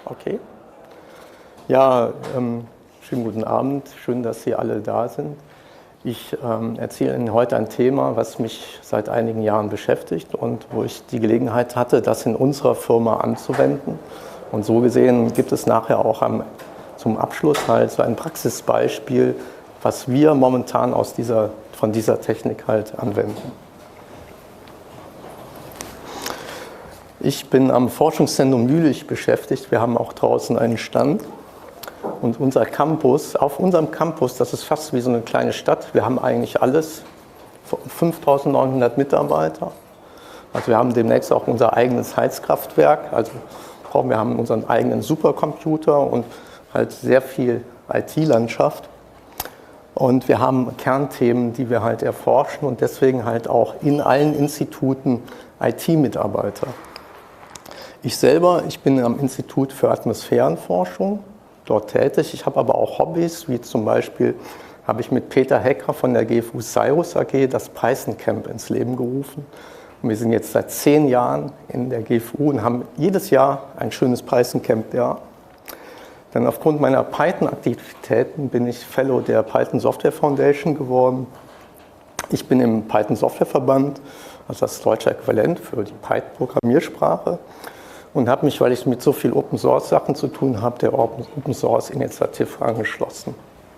Okay. Ja, schönen guten Abend. Schön, dass Sie alle da sind. Ich erzähle Ihnen heute ein Thema, was mich seit einigen Jahren beschäftigt und wo ich die Gelegenheit hatte, das in unserer Firma anzuwenden. Und so gesehen gibt es nachher auch zum Abschluss halt so ein Praxisbeispiel, was wir momentan von dieser Technik halt anwenden. Ich bin am Forschungszentrum Jülich beschäftigt. Wir haben auch draußen einen Stand. Und auf unserem Campus, das ist fast wie so eine kleine Stadt. Wir haben eigentlich alles, 5.900 Mitarbeiter. Also wir haben demnächst auch unser eigenes Heizkraftwerk. Also wir haben unseren eigenen Supercomputer und halt sehr viel IT-Landschaft. Und wir haben Kernthemen, die wir halt erforschen und deswegen halt auch in allen Instituten IT-Mitarbeiter. Ich bin am Institut für Atmosphärenforschung dort tätig. Ich habe aber auch Hobbys, wie zum Beispiel habe ich mit Peter Hecker von der GFU Cyrus AG das Python Camp ins Leben gerufen. Und wir sind jetzt seit 10 Jahren in der GFU und haben jedes Jahr ein schönes Python Camp. Ja. Dann aufgrund meiner Python-Aktivitäten bin ich Fellow der Python Software Foundation geworden. Ich bin im Python Software Verband, also das deutsche Äquivalent für die Python-Programmiersprache. Und habe mich, weil ich mit so viel Open Source Sachen zu tun habe, der Open Source Initiative angeschlossen.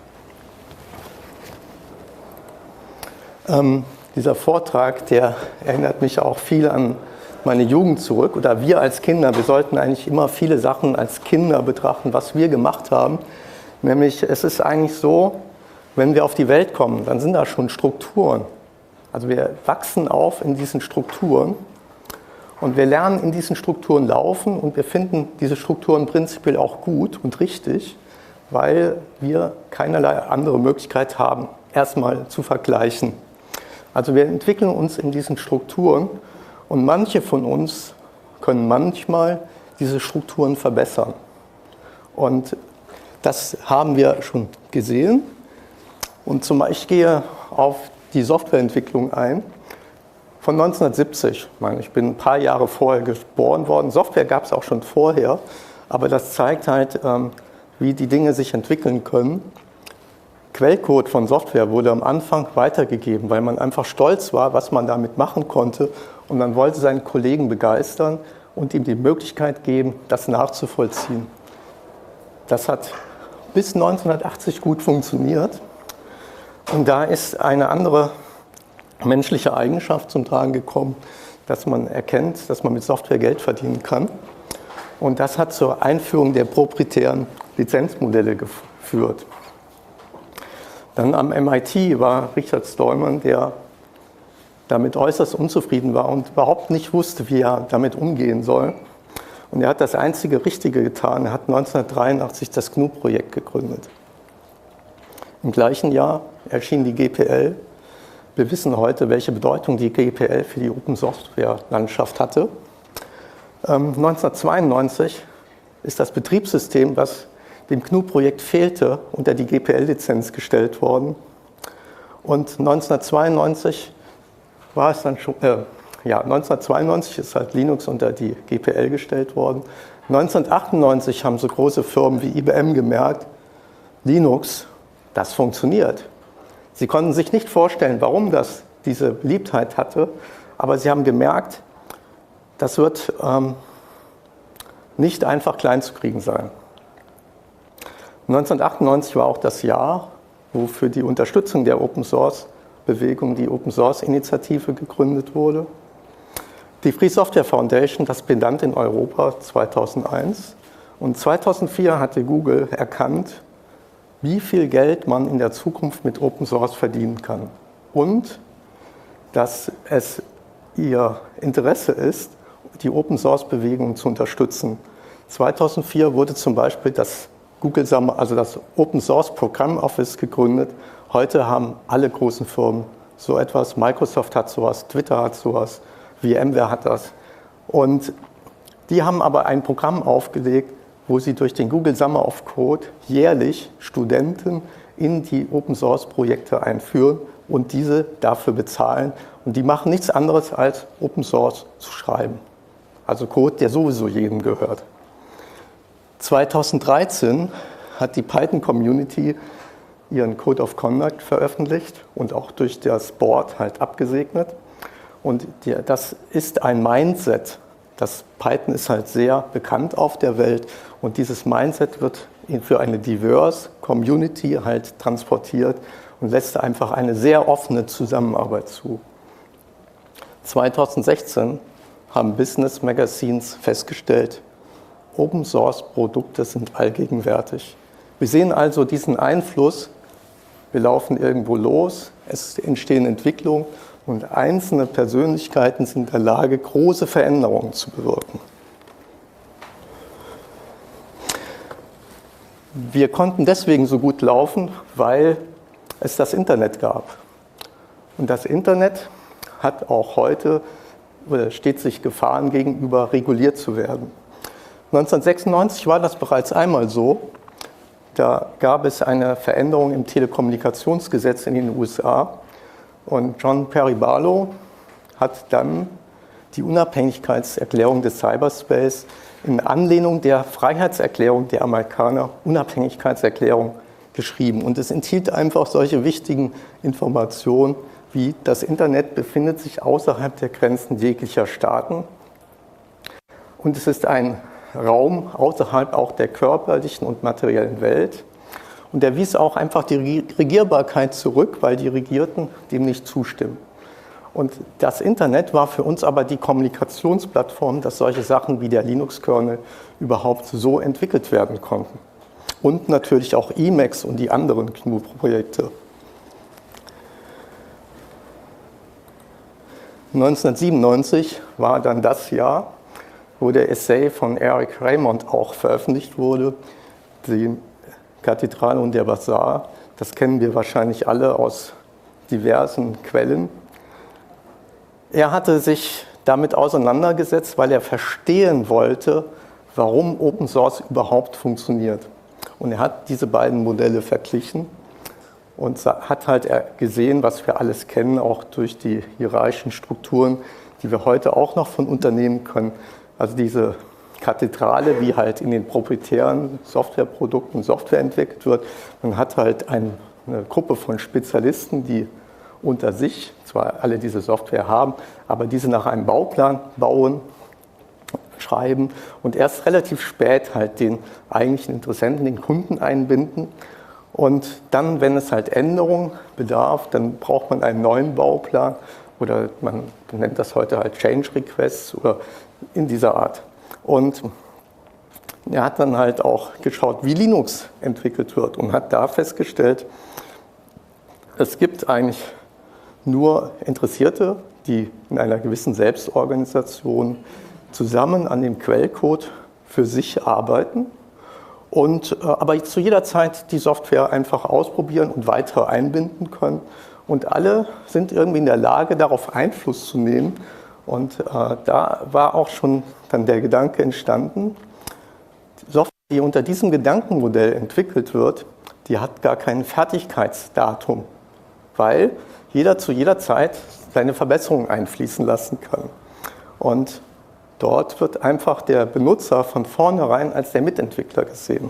Dieser Vortrag, der erinnert mich auch viel an meine Jugend zurück. Oder wir als Kinder, wir sollten eigentlich immer viele Sachen als Kinder betrachten, was wir gemacht haben. Nämlich, es ist eigentlich so, wenn wir auf die Welt kommen, dann sind da schon Strukturen. Also wir wachsen auf in diesen Strukturen. Und wir lernen in diesen Strukturen laufen und wir finden diese Strukturen prinzipiell auch gut und richtig, weil wir keinerlei andere Möglichkeit haben, erstmal zu vergleichen. Also wir entwickeln uns in diesen Strukturen und manche von uns können manchmal diese Strukturen verbessern. Und das haben wir schon gesehen. Und ich gehe auf die Softwareentwicklung ein. Von 1970, ich bin ein paar Jahre vorher geboren worden. Software gab es auch schon vorher, aber das zeigt halt, wie die Dinge sich entwickeln können. Quellcode von Software wurde am Anfang weitergegeben, weil man einfach stolz war, was man damit machen konnte. Und man wollte seinen Kollegen begeistern und ihm die Möglichkeit geben, das nachzuvollziehen. Das hat bis 1980 gut funktioniert. Und da ist eine andere menschliche Eigenschaft zum Tragen gekommen, dass man erkennt, dass man mit Software Geld verdienen kann. Und das hat zur Einführung der proprietären Lizenzmodelle geführt. Dann am MIT war Richard Stallman, der damit äußerst unzufrieden war und überhaupt nicht wusste, wie er damit umgehen soll. Und er hat das einzige Richtige getan. Er hat 1983 das GNU-Projekt gegründet. Im gleichen Jahr erschien die GPL. Wir wissen heute, welche Bedeutung die GPL für die Open-Software-Landschaft hatte. 1992 ist das Betriebssystem, was dem GNU-Projekt fehlte, unter die GPL-Lizenz gestellt worden. Und 1992 war es dann schon, 1992 ist halt Linux unter die GPL gestellt worden. 1998 haben so große Firmen wie IBM gemerkt, Linux, das funktioniert. Sie konnten sich nicht vorstellen, warum das diese Beliebtheit hatte, aber sie haben gemerkt, das wird nicht einfach klein zu kriegen sein. 1998 war auch das Jahr, wo für die Unterstützung der Open-Source-Bewegung die Open-Source-Initiative gegründet wurde. Die Free Software Foundation, das Pendant in Europa 2001. Und 2004 hatte Google erkannt, wie viel Geld man in der Zukunft mit Open Source verdienen kann. Und dass es ihr Interesse ist, die Open Source Bewegung zu unterstützen. 2004 wurde zum Beispiel das das Open Source Program Office gegründet. Heute haben alle großen Firmen so etwas. Microsoft hat sowas, Twitter hat sowas, VMware hat das. Und die haben aber ein Programm aufgelegt, wo sie durch den Google Summer of Code jährlich Studenten in die Open-Source-Projekte einführen und diese dafür bezahlen. Und die machen nichts anderes, als Open Source zu schreiben. Also Code, der sowieso jedem gehört. 2013 hat die Python-Community ihren Code of Conduct veröffentlicht und auch durch das Board halt abgesegnet. Und das ist ein Mindset. Das Python ist halt sehr bekannt auf der Welt und dieses Mindset wird für eine diverse Community halt transportiert und lässt einfach eine sehr offene Zusammenarbeit zu. 2016 haben Business Magazines festgestellt, Open Source Produkte sind allgegenwärtig. Wir sehen also diesen Einfluss, wir laufen irgendwo los, es entstehen Entwicklungen und einzelne Persönlichkeiten sind in der Lage, große Veränderungen zu bewirken. Wir konnten deswegen so gut laufen, weil es das Internet gab. Und das Internet hat auch heute oder steht sich Gefahren gegenüber, reguliert zu werden. 1996 war das bereits einmal so. Da gab es eine Veränderung im Telekommunikationsgesetz in den USA. Und John Perry Barlow hat dann die Unabhängigkeitserklärung des Cyberspace in Anlehnung der Freiheitserklärung der Amerikaner, Unabhängigkeitserklärung, geschrieben. Und es enthielt einfach solche wichtigen Informationen wie das Internet befindet sich außerhalb der Grenzen jeglicher Staaten. Und es ist ein Raum außerhalb auch der körperlichen und materiellen Welt. Und er wies auch einfach die Regierbarkeit zurück, weil die Regierten dem nicht zustimmen. Und das Internet war für uns aber die Kommunikationsplattform, dass solche Sachen wie der Linux-Kernel überhaupt so entwickelt werden konnten. Und natürlich auch Emacs und die anderen GNU-Projekte. 1997 war dann das Jahr, wo der Essay von Eric Raymond auch veröffentlicht wurde, die Kathedrale und der Basar. Das kennen wir wahrscheinlich alle aus diversen Quellen. Er hatte sich damit auseinandergesetzt, weil er verstehen wollte, warum Open Source überhaupt funktioniert. Und er hat diese beiden Modelle verglichen und hat halt gesehen, was wir alles kennen, auch durch die hierarchischen Strukturen, die wir heute auch noch von Unternehmen können. Also diese Kathedrale, wie halt in den proprietären Softwareprodukten Software entwickelt wird. Man hat halt eine Gruppe von Spezialisten, die unter sich zwar alle diese Software haben, aber diese nach einem Bauplan bauen, schreiben und erst relativ spät halt den eigentlichen Interessenten, den Kunden einbinden. Und dann, wenn es halt Änderungen bedarf, dann braucht man einen neuen Bauplan oder man nennt das heute halt Change Requests oder in dieser Art. Und er hat dann halt auch geschaut, wie Linux entwickelt wird und hat da festgestellt, es gibt eigentlich nur Interessierte, die in einer gewissen Selbstorganisation zusammen an dem Quellcode für sich arbeiten und aber zu jeder Zeit die Software einfach ausprobieren und weiter einbinden können. Und alle sind irgendwie in der Lage, darauf Einfluss zu nehmen. Und da war auch schon dann der Gedanke entstanden, die Software, die unter diesem Gedankenmodell entwickelt wird, die hat gar kein Fertigkeitsdatum, weil jeder zu jeder Zeit seine Verbesserungen einfließen lassen kann. Und dort wird einfach der Benutzer von vornherein als der Mitentwickler gesehen.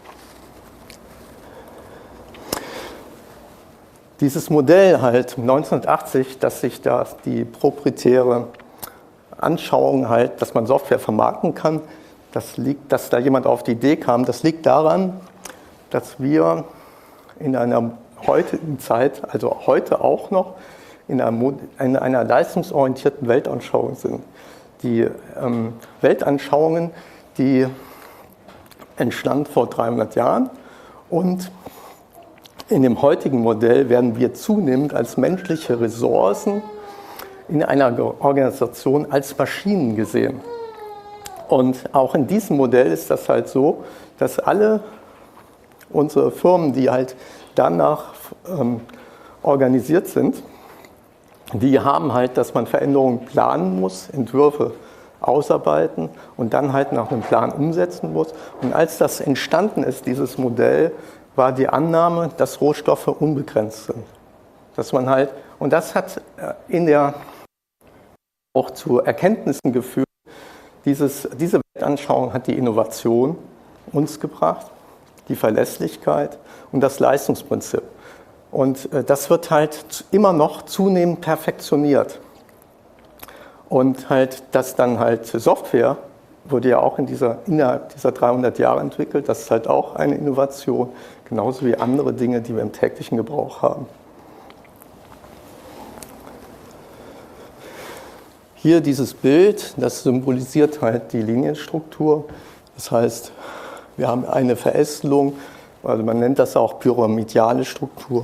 Dieses Modell halt 1980, dass sich da die proprietäre Anschauung halt, dass man Software vermarkten kann, dass da jemand auf die Idee kam, das liegt daran, dass wir in einer heutigen Zeit, also heute auch noch, in einer leistungsorientierten Weltanschauung sind. Die Weltanschauungen, die entstand vor 300 Jahren und in dem heutigen Modell werden wir zunehmend als menschliche Ressourcen in einer Organisation als Maschinen gesehen. Und auch in diesem Modell ist das halt so, dass alle unsere Firmen, die halt danach organisiert sind, die haben halt, dass man Veränderungen planen muss, Entwürfe ausarbeiten und dann halt nach einem Plan umsetzen muss. Und als das entstanden ist, dieses Modell, war die Annahme, dass Rohstoffe unbegrenzt sind. Dass man halt, und das hat auch zu Erkenntnissen geführt. Diese Weltanschauung hat die Innovation uns gebracht, die Verlässlichkeit und das Leistungsprinzip. Und das wird halt immer noch zunehmend perfektioniert. Und halt, dass dann halt Software wurde ja auch innerhalb dieser 300 Jahre entwickelt. Das ist halt auch eine Innovation, genauso wie andere Dinge, die wir im täglichen Gebrauch haben. Hier dieses Bild, das symbolisiert halt die Linienstruktur. Das heißt, wir haben eine Verästelung, also man nennt das auch pyramidale Struktur.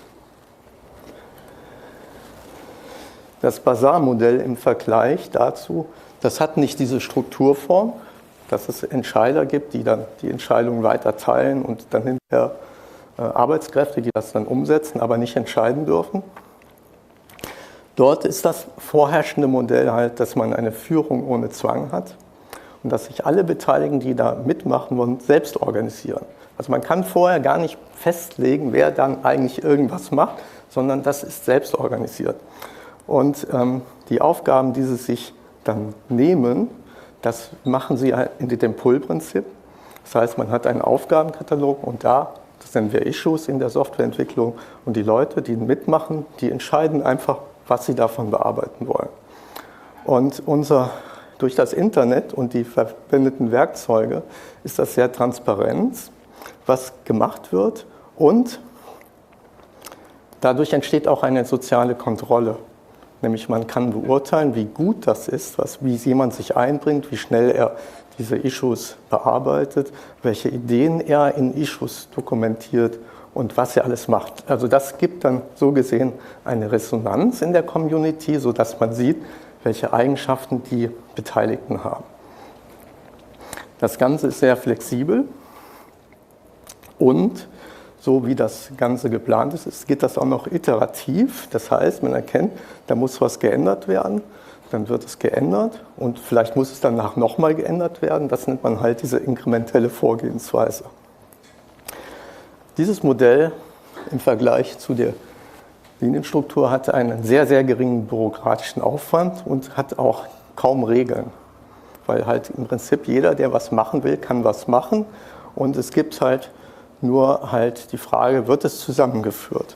Das Bazar-Modell im Vergleich dazu, das hat nicht diese Strukturform, dass es Entscheider gibt, die dann die Entscheidungen weiter teilen und dann hinterher Arbeitskräfte, die das dann umsetzen, aber nicht entscheiden dürfen. Dort ist das vorherrschende Modell halt, dass man eine Führung ohne Zwang hat und dass sich alle Beteiligten, die da mitmachen wollen, selbst organisieren. Also man kann vorher gar nicht festlegen, wer dann eigentlich irgendwas macht, sondern das ist selbst organisiert. Und die Aufgaben, die sie sich dann nehmen, das machen sie in dem Pull-Prinzip. Das heißt, man hat einen Aufgabenkatalog und das nennen wir Issues in der Softwareentwicklung, und die Leute, die mitmachen, die entscheiden einfach, was sie davon bearbeiten wollen. Und durch das Internet und die verwendeten Werkzeuge ist das sehr transparent, was gemacht wird, und dadurch entsteht auch eine soziale Kontrolle. Nämlich man kann beurteilen, wie gut das ist, wie jemand sich einbringt, wie schnell er diese Issues bearbeitet, welche Ideen er in Issues dokumentiert und was er alles macht. Also das gibt dann so gesehen eine Resonanz in der Community, sodass man sieht, welche Eigenschaften die Beteiligten haben. Das Ganze ist sehr flexibel und so wie das Ganze geplant ist, geht das auch noch iterativ. Das heißt, man erkennt, da muss was geändert werden, dann wird es geändert und vielleicht muss es danach nochmal geändert werden. Das nennt man halt diese inkrementelle Vorgehensweise. Dieses Modell im Vergleich zu der Linienstruktur hat einen sehr, sehr geringen bürokratischen Aufwand und hat auch kaum Regeln. Weil halt im Prinzip jeder, der was machen will, kann was machen, und es gibt halt nur halt die Frage, wird es zusammengeführt?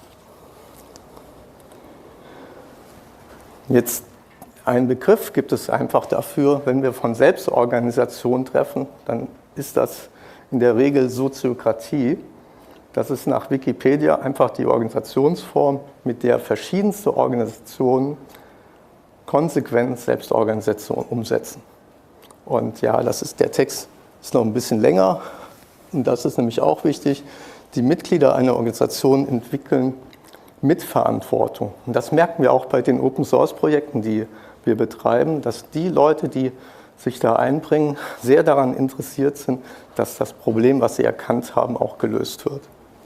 Jetzt ein Begriff gibt es einfach dafür, wenn wir von Selbstorganisation treffen, dann ist das in der Regel Soziokratie. Das ist nach Wikipedia einfach die Organisationsform, mit der verschiedenste Organisationen konsequent Selbstorganisation umsetzen. Und ja, der Text ist noch ein bisschen länger. Und das ist nämlich auch wichtig, die Mitglieder einer Organisation entwickeln Mitverantwortung. Und das merken wir auch bei den Open-Source-Projekten, die wir betreiben, dass die Leute, die sich da einbringen, sehr daran interessiert sind, dass das Problem, was sie erkannt haben, auch gelöst wird.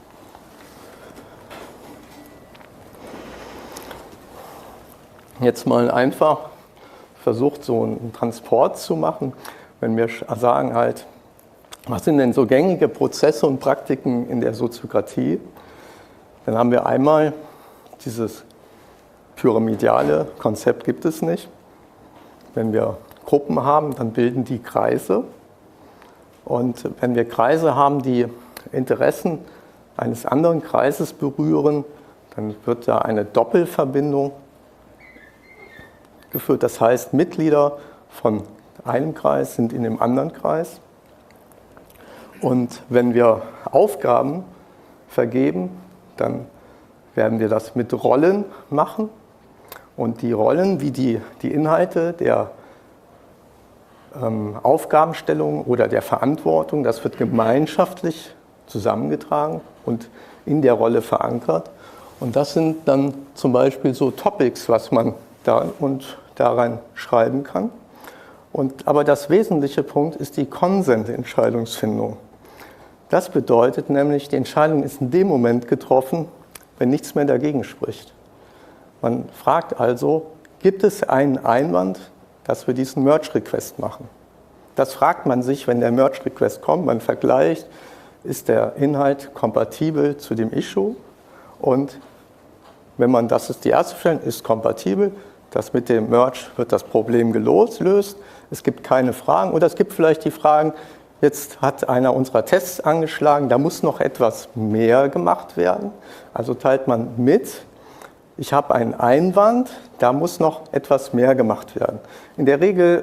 Jetzt mal einfach versucht, so einen Transport zu machen, wenn wir sagen halt, was sind denn so gängige Prozesse und Praktiken in der Soziokratie? Dann haben wir einmal dieses pyramidale Konzept gibt es nicht. Wenn wir Gruppen haben, dann bilden die Kreise. Und wenn wir Kreise haben, die Interessen eines anderen Kreises berühren, dann wird da eine Doppelverbindung geführt. Das heißt, Mitglieder von einem Kreis sind in dem anderen Kreis. Und wenn wir Aufgaben vergeben, dann werden wir das mit Rollen machen. Und die Rollen, wie die Inhalte der Aufgabenstellung oder der Verantwortung, das wird gemeinschaftlich zusammengetragen und in der Rolle verankert. Und das sind dann zum Beispiel so Topics, was man daran schreiben kann. Aber das wesentliche Punkt ist die Konsensentscheidungsfindung. Das bedeutet nämlich, die Entscheidung ist in dem Moment getroffen, wenn nichts mehr dagegen spricht. Man fragt also, gibt es einen Einwand, dass wir diesen Merge-Request machen? Das fragt man sich, wenn der Merge-Request kommt. Man vergleicht, ist der Inhalt kompatibel zu dem Issue? Und wenn man, das ist die erste Stellung, ist kompatibel, das mit dem Merge wird das Problem gelöst. Es gibt keine Fragen oder es gibt vielleicht die Fragen, jetzt hat einer unserer Tests angeschlagen, da muss noch etwas mehr gemacht werden. Also teilt man mit, ich habe einen Einwand, da muss noch etwas mehr gemacht werden. In der Regel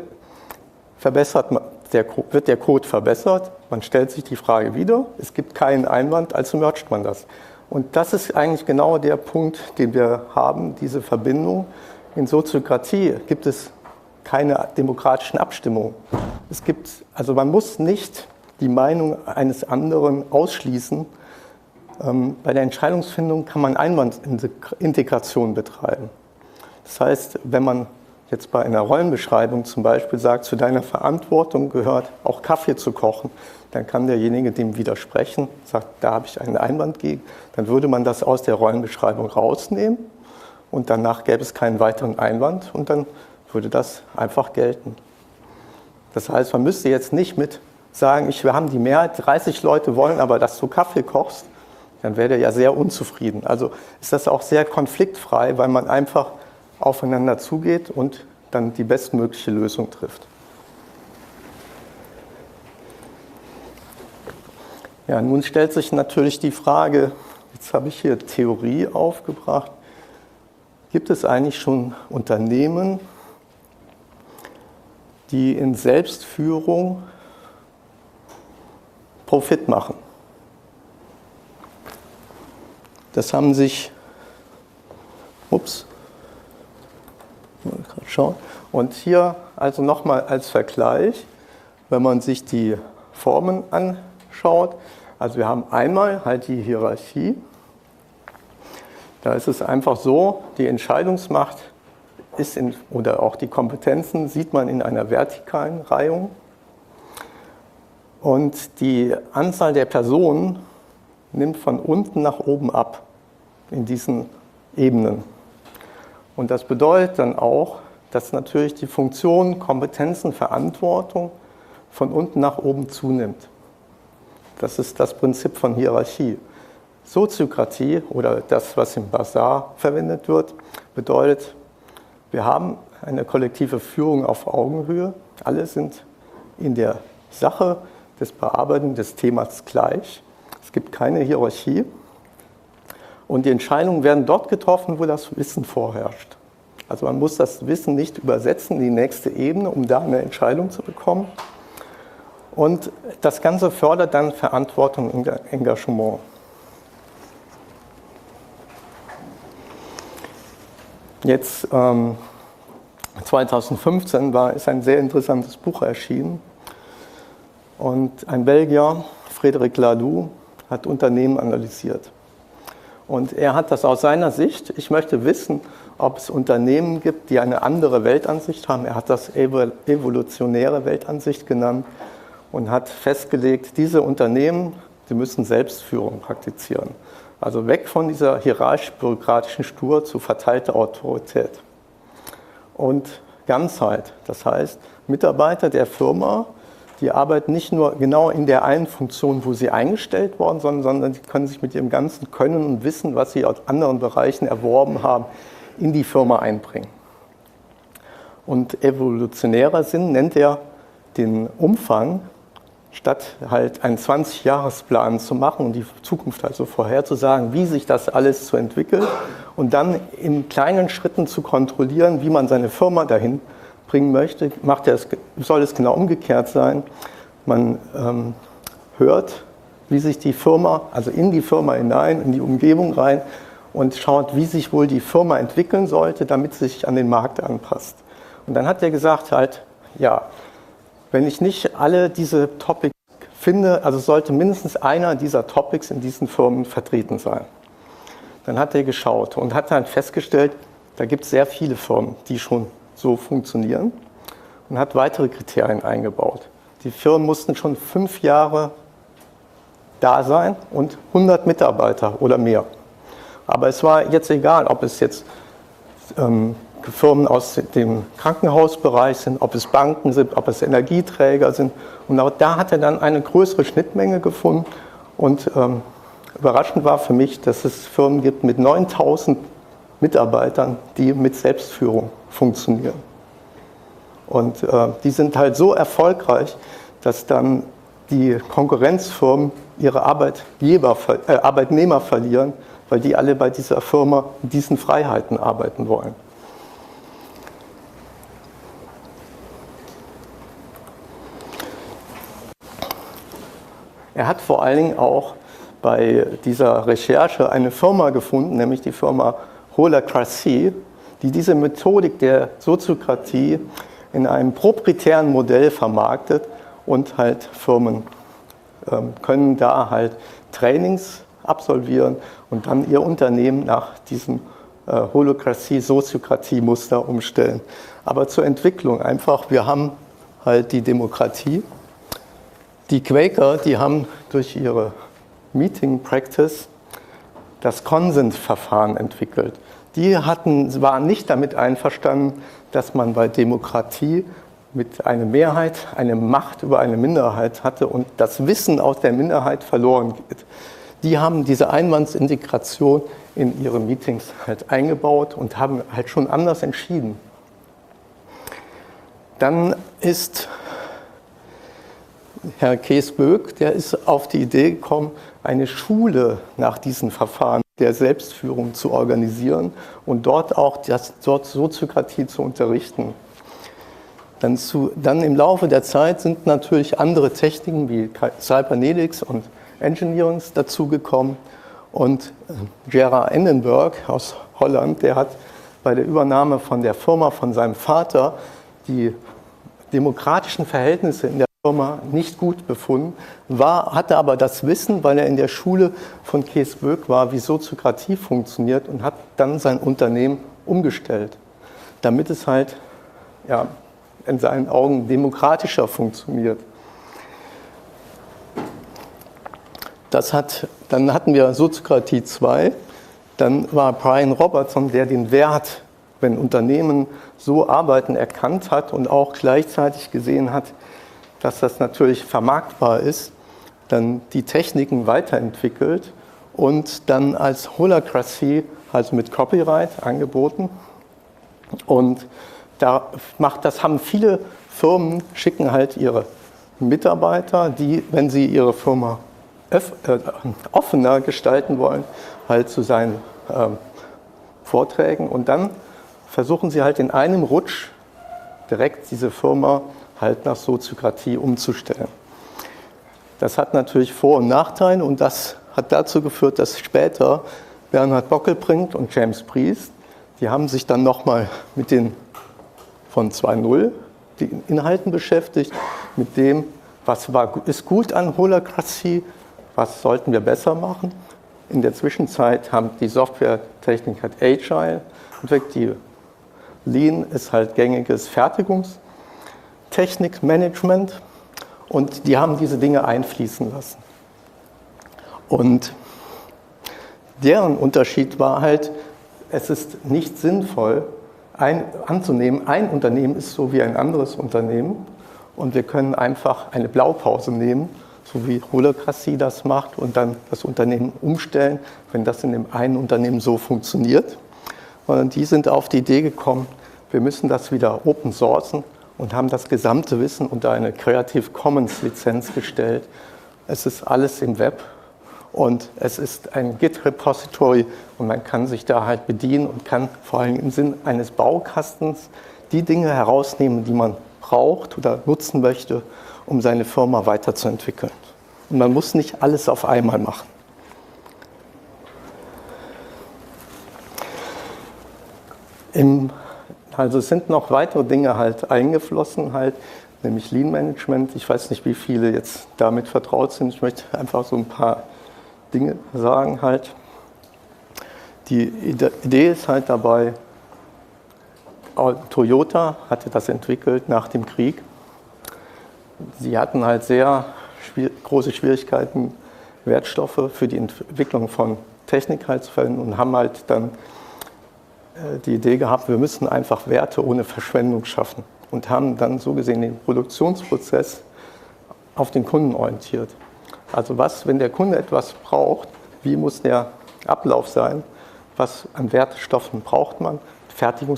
wird der Code verbessert, man stellt sich die Frage wieder, es gibt keinen Einwand, also mergt man das. Und das ist eigentlich genau der Punkt, den wir haben, diese Verbindung. In Soziokratie gibt es keine demokratischen Abstimmungen. Also man muss nicht die Meinung eines anderen ausschließen. Bei der Entscheidungsfindung kann man Einwandintegration betreiben. Das heißt, wenn man jetzt bei einer Rollenbeschreibung zum Beispiel sagt, zu deiner Verantwortung gehört auch Kaffee zu kochen, dann kann derjenige dem widersprechen, sagt, da habe ich einen Einwand gegen, dann würde man das aus der Rollenbeschreibung rausnehmen und danach gäbe es keinen weiteren Einwand und dann würde das einfach gelten. Das heißt, man müsste jetzt nicht mit sagen, wir haben die Mehrheit, 30 Leute wollen aber, dass du Kaffee kochst, dann wäre der ja sehr unzufrieden. Also ist das auch sehr konfliktfrei, weil man einfach aufeinander zugeht und dann die bestmögliche Lösung trifft. Ja, nun stellt sich natürlich die Frage, jetzt habe ich hier Theorie aufgebracht, gibt es eigentlich schon Unternehmen, die in Selbstführung Profit machen? Das haben sich, und hier also nochmal als Vergleich, wenn man sich die Formen anschaut, also wir haben einmal halt die Hierarchie, da ist es einfach so, die Entscheidungsmacht oder auch die Kompetenzen sieht man in einer vertikalen Reihung und die Anzahl der Personen nimmt von unten nach oben ab in diesen Ebenen. Und das bedeutet dann auch, dass natürlich die Funktion, Kompetenzen, Verantwortung von unten nach oben zunimmt. Das ist das Prinzip von Hierarchie. Soziokratie oder das, was im Basar verwendet wird, bedeutet, wir haben eine kollektive Führung auf Augenhöhe. Alle sind in der Sache des Bearbeiten des Themas gleich. Es gibt keine Hierarchie. Und die Entscheidungen werden dort getroffen, wo das Wissen vorherrscht. Also man muss das Wissen nicht übersetzen in die nächste Ebene, um da eine Entscheidung zu bekommen. Und das Ganze fördert dann Verantwortung und Engagement. Jetzt 2015 ist ein sehr interessantes Buch erschienen. Und ein Belgier, Frédéric Laloux, hat Unternehmen analysiert. Und er hat das aus seiner Sicht, ich möchte wissen, ob es Unternehmen gibt, die eine andere Weltansicht haben. Er hat das evolutionäre Weltansicht genannt und hat festgelegt, diese Unternehmen, die müssen Selbstführung praktizieren. Also weg von dieser hierarchisch-bürokratischen Struktur zu verteilter Autorität. Und Ganzheit, das heißt, Mitarbeiter der Firma, die arbeiten nicht nur genau in der einen Funktion, wo sie eingestellt worden sind, sondern sie können sich mit ihrem ganzen Können und Wissen, was sie aus anderen Bereichen erworben haben, in die Firma einbringen. Und evolutionärer Sinn nennt er den Umfang, statt halt einen 20-Jahres-Plan zu machen und die Zukunft also vorherzusagen, wie sich das alles so entwickelt und dann in kleinen Schritten zu kontrollieren, wie man seine Firma dahin bringen möchte, soll es genau umgekehrt sein. Man hört, wie sich die Firma, also in die Firma hinein, in die Umgebung rein und schaut, wie sich wohl die Firma entwickeln sollte, damit sie sich an den Markt anpasst. Und dann hat er gesagt halt, ja, wenn ich nicht alle diese Topics finde, also sollte mindestens einer dieser Topics in diesen Firmen vertreten sein. Dann hat er geschaut und hat dann festgestellt, da gibt es sehr viele Firmen, die schon so funktionieren und hat weitere Kriterien eingebaut. Die Firmen mussten schon 5 Jahre da sein und 100 Mitarbeiter oder mehr. Aber es war jetzt egal, ob es jetzt Firmen aus dem Krankenhausbereich sind, ob es Banken sind, ob es Energieträger sind. Und auch da hat er dann eine größere Schnittmenge gefunden. Und überraschend war für mich, dass es Firmen gibt mit 9000 Mitarbeitern, die mit Selbstführung funktionieren. Und die sind halt so erfolgreich, dass dann die Konkurrenzfirmen ihre Arbeitnehmer verlieren, weil die alle bei dieser Firma mit diesen Freiheiten arbeiten wollen. Er hat vor allen Dingen auch bei dieser Recherche eine Firma gefunden, nämlich die Firma Holacracy, die diese Methodik der Soziokratie in einem proprietären Modell vermarktet und halt Firmen können da halt Trainings absolvieren und dann ihr Unternehmen nach diesem Holacracy-Soziokratie-Muster umstellen. Aber zur Entwicklung einfach, wir haben halt die Demokratie. Die Quaker, die haben durch ihre Meeting Practice das Konsensverfahren entwickelt. Die waren nicht damit einverstanden, dass man bei Demokratie mit einer Mehrheit eine Macht über eine Minderheit hatte und das Wissen aus der Minderheit verloren geht. Die haben diese Einwandsintegration in ihre Meetings halt eingebaut und haben halt schon anders entschieden. Dann ist Herr Kees-Böök, der ist auf die Idee gekommen, eine Schule nach diesen Verfahren der Selbstführung zu organisieren und dort auch dort Soziokratie zu unterrichten. Dann im Laufe der Zeit sind natürlich andere Techniken wie Cybernetics und Engineering dazugekommen und Gerard Endenburg aus Holland, der hat bei der Übernahme von der Firma von seinem Vater die demokratischen Verhältnisse in der Firma nicht gut befunden, hatte aber das Wissen, weil er in der Schule von Kees-Böök war, wie Soziokratie funktioniert und hat dann sein Unternehmen umgestellt, damit es halt in seinen Augen demokratischer funktioniert. Dann hatten wir Soziokratie 2, dann war Brian Robertson, der den Wert, wenn Unternehmen so arbeiten, erkannt hat und auch gleichzeitig gesehen hat, dass das natürlich vermarktbar ist, dann die Techniken weiterentwickelt und dann als Holacracy, also mit Copyright angeboten. Und das haben viele Firmen, schicken halt ihre Mitarbeiter, die, wenn sie ihre Firma offener gestalten wollen, halt zu seinen Vorträgen und dann versuchen sie halt in einem Rutsch direkt diese Firma halt nach Soziokratie umzustellen. Das hat natürlich Vor- und Nachteile und das hat dazu geführt, dass später Bernhard Bockelbrink und James Priest, die haben sich dann nochmal mit den von 2.0 den Inhalten beschäftigt, mit dem, ist gut an Holacracy, was sollten wir besser machen. In der Zwischenzeit haben die Softwaretechnik halt Agile entwickelt, die Lean ist halt gängiges Fertigungstechnikmanagement und die haben diese Dinge einfließen lassen. Und deren Unterschied war halt, es ist nicht sinnvoll anzunehmen, ein Unternehmen ist so wie ein anderes Unternehmen und wir können einfach eine Blaupause nehmen, so wie Holacracy das macht und dann das Unternehmen umstellen, wenn das in dem einen Unternehmen so funktioniert. Und die sind auf die Idee gekommen, wir müssen das wieder open sourcen und haben das gesamte Wissen unter eine Creative Commons Lizenz gestellt. Es ist alles im Web und es ist ein Git-Repository und man kann sich da halt bedienen und kann vor allem im Sinn eines Baukastens die Dinge herausnehmen, die man braucht oder nutzen möchte, um seine Firma weiterzuentwickeln. Und man muss nicht alles auf einmal machen. Also es sind noch weitere Dinge halt eingeflossen, halt, nämlich Lean Management. Ich weiß nicht, wie viele jetzt damit vertraut sind. Ich möchte einfach so ein paar Dinge sagen halt. Die Idee ist halt dabei, Toyota hatte das entwickelt nach dem Krieg. Sie hatten halt sehr große Schwierigkeiten, Wertstoffe für die Entwicklung von Technik halt zu verwenden und haben halt dann die Idee gehabt, wir müssen einfach Werte ohne Verschwendung schaffen und haben dann so gesehen den Produktionsprozess auf den Kunden orientiert. Also wenn der Kunde etwas braucht, wie muss der Ablauf sein, was an Wertstoffen braucht man,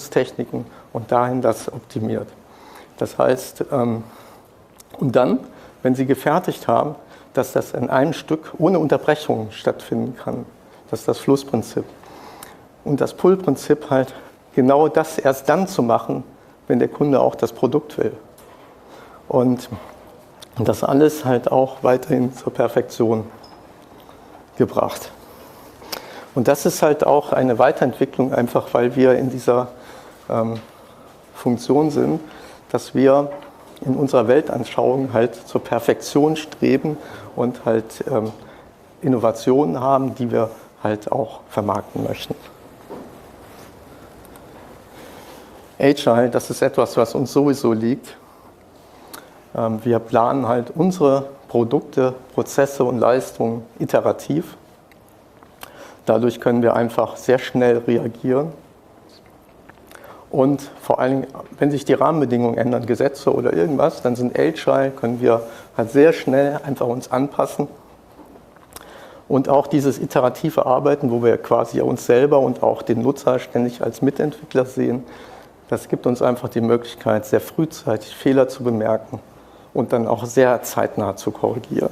Fertigungstechniken und dahin das optimiert. Das heißt, und dann wenn Sie gefertigt haben, dass das in einem Stück ohne Unterbrechung stattfinden kann. Das ist das Flussprinzip. Und das Pull-Prinzip halt genau das erst dann zu machen, wenn der Kunde auch das Produkt will. Und das alles halt auch weiterhin zur Perfektion gebracht. Und das ist halt auch eine Weiterentwicklung, einfach weil wir in dieser Funktion sind, dass wir in unserer Weltanschauung halt zur Perfektion streben und halt Innovationen haben, die wir halt auch vermarkten möchten. Agile, das ist etwas, was uns sowieso liegt. Wir planen halt unsere Produkte, Prozesse und Leistungen iterativ. Dadurch können wir einfach sehr schnell reagieren. Und vor allem, wenn sich die Rahmenbedingungen ändern, Gesetze oder irgendwas, dann sind Agile, können wir halt sehr schnell einfach uns anpassen. Und auch dieses iterative Arbeiten, wo wir quasi uns selber und auch den Nutzer ständig als Mitentwickler sehen, das gibt uns einfach die Möglichkeit, sehr frühzeitig Fehler zu bemerken und dann auch sehr zeitnah zu korrigieren.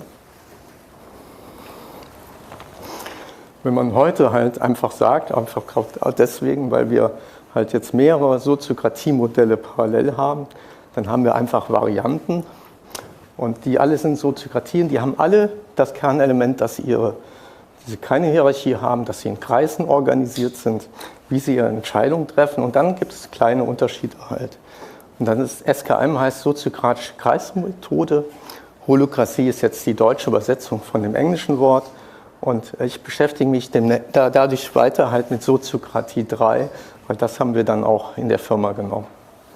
Wenn man heute halt einfach sagt, einfach deswegen, weil wir halt jetzt mehrere Soziokratie-Modelle parallel haben, dann haben wir einfach Varianten und die alle sind Soziokratien, die haben alle das Kernelement, dass sie keine Hierarchie haben, dass sie in Kreisen organisiert sind, wie sie ihre Entscheidungen treffen und dann gibt es kleine Unterschiede halt. Und dann ist SKM heißt soziokratische Kreismethode, Holokratie ist jetzt die deutsche Übersetzung von dem englischen Wort und ich beschäftige mich dadurch weiter halt mit Soziokratie 3, weil das haben wir dann auch in der Firma genommen.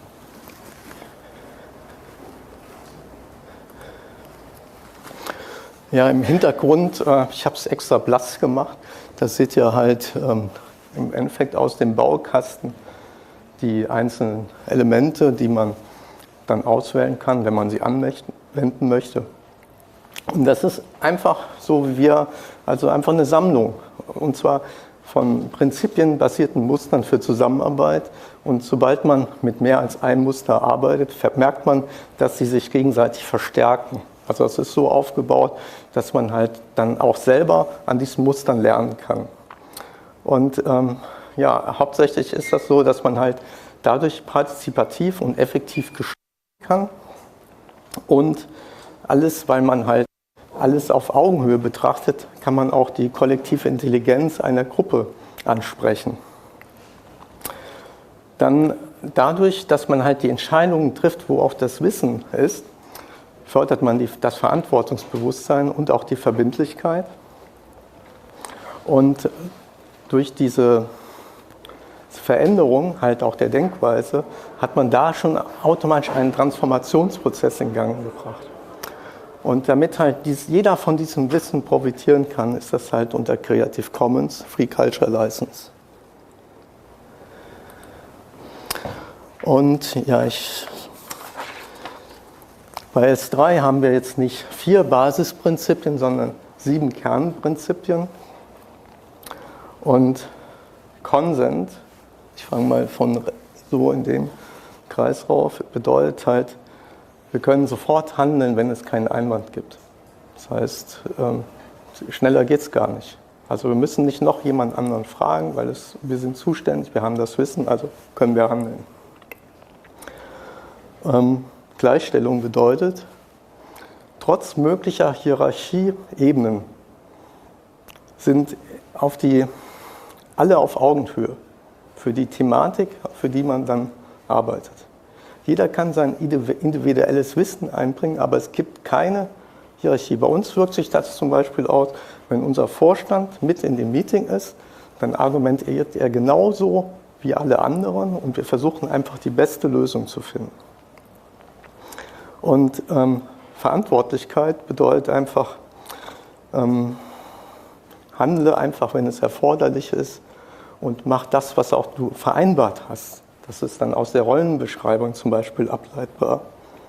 Ja, im Hintergrund, ich habe es extra blass gemacht, das seht ihr halt im Endeffekt aus dem Baukasten die einzelnen Elemente, die man dann auswählen kann, wenn man sie anwenden möchte. Und das ist einfach so wie wir, also einfach eine Sammlung, und zwar von prinzipienbasierten Mustern für Zusammenarbeit. Und sobald man mit mehr als einem Muster arbeitet, merkt man, dass sie sich gegenseitig verstärken. Also es ist so aufgebaut, dass man halt dann auch selber an diesen Mustern lernen kann. Und ja, hauptsächlich ist das so, dass man halt dadurch partizipativ und effektiv gestalten kann. Und alles, weil man halt alles auf Augenhöhe betrachtet, kann man auch die kollektive Intelligenz einer Gruppe ansprechen. Dann dadurch, dass man halt die Entscheidungen trifft, wo auch das Wissen ist, fördert man das Verantwortungsbewusstsein und auch die Verbindlichkeit. Und durch diese Veränderung halt auch der Denkweise hat man da schon automatisch einen Transformationsprozess in Gang gebracht. Und damit halt jeder von diesem Wissen profitieren kann, ist das halt unter Creative Commons Free Culture License. Und ja, bei S3 haben wir jetzt nicht 4 Basisprinzipien, sondern 7 Kernprinzipien. Und Consent, ich fange mal von so in dem Kreis rauf, bedeutet halt, wir können sofort handeln, wenn es keinen Einwand gibt. Das heißt, schneller geht es gar nicht. Also wir müssen nicht noch jemand anderen fragen, weil wir sind zuständig, wir haben das Wissen, also können wir handeln. Gleichstellung bedeutet, trotz möglicher Hierarchieebenen sind alle auf Augenhöhe für die Thematik, für die man dann arbeitet. Jeder kann sein individuelles Wissen einbringen, aber es gibt keine Hierarchie. Bei uns wirkt sich das zum Beispiel aus, wenn unser Vorstand mit in dem Meeting ist, dann argumentiert er genauso wie alle anderen und wir versuchen einfach die beste Lösung zu finden. Und Verantwortlichkeit bedeutet einfach, handle einfach, wenn es erforderlich ist und mach das, was auch du vereinbart hast. Das ist dann aus der Rollenbeschreibung zum Beispiel ableitbar.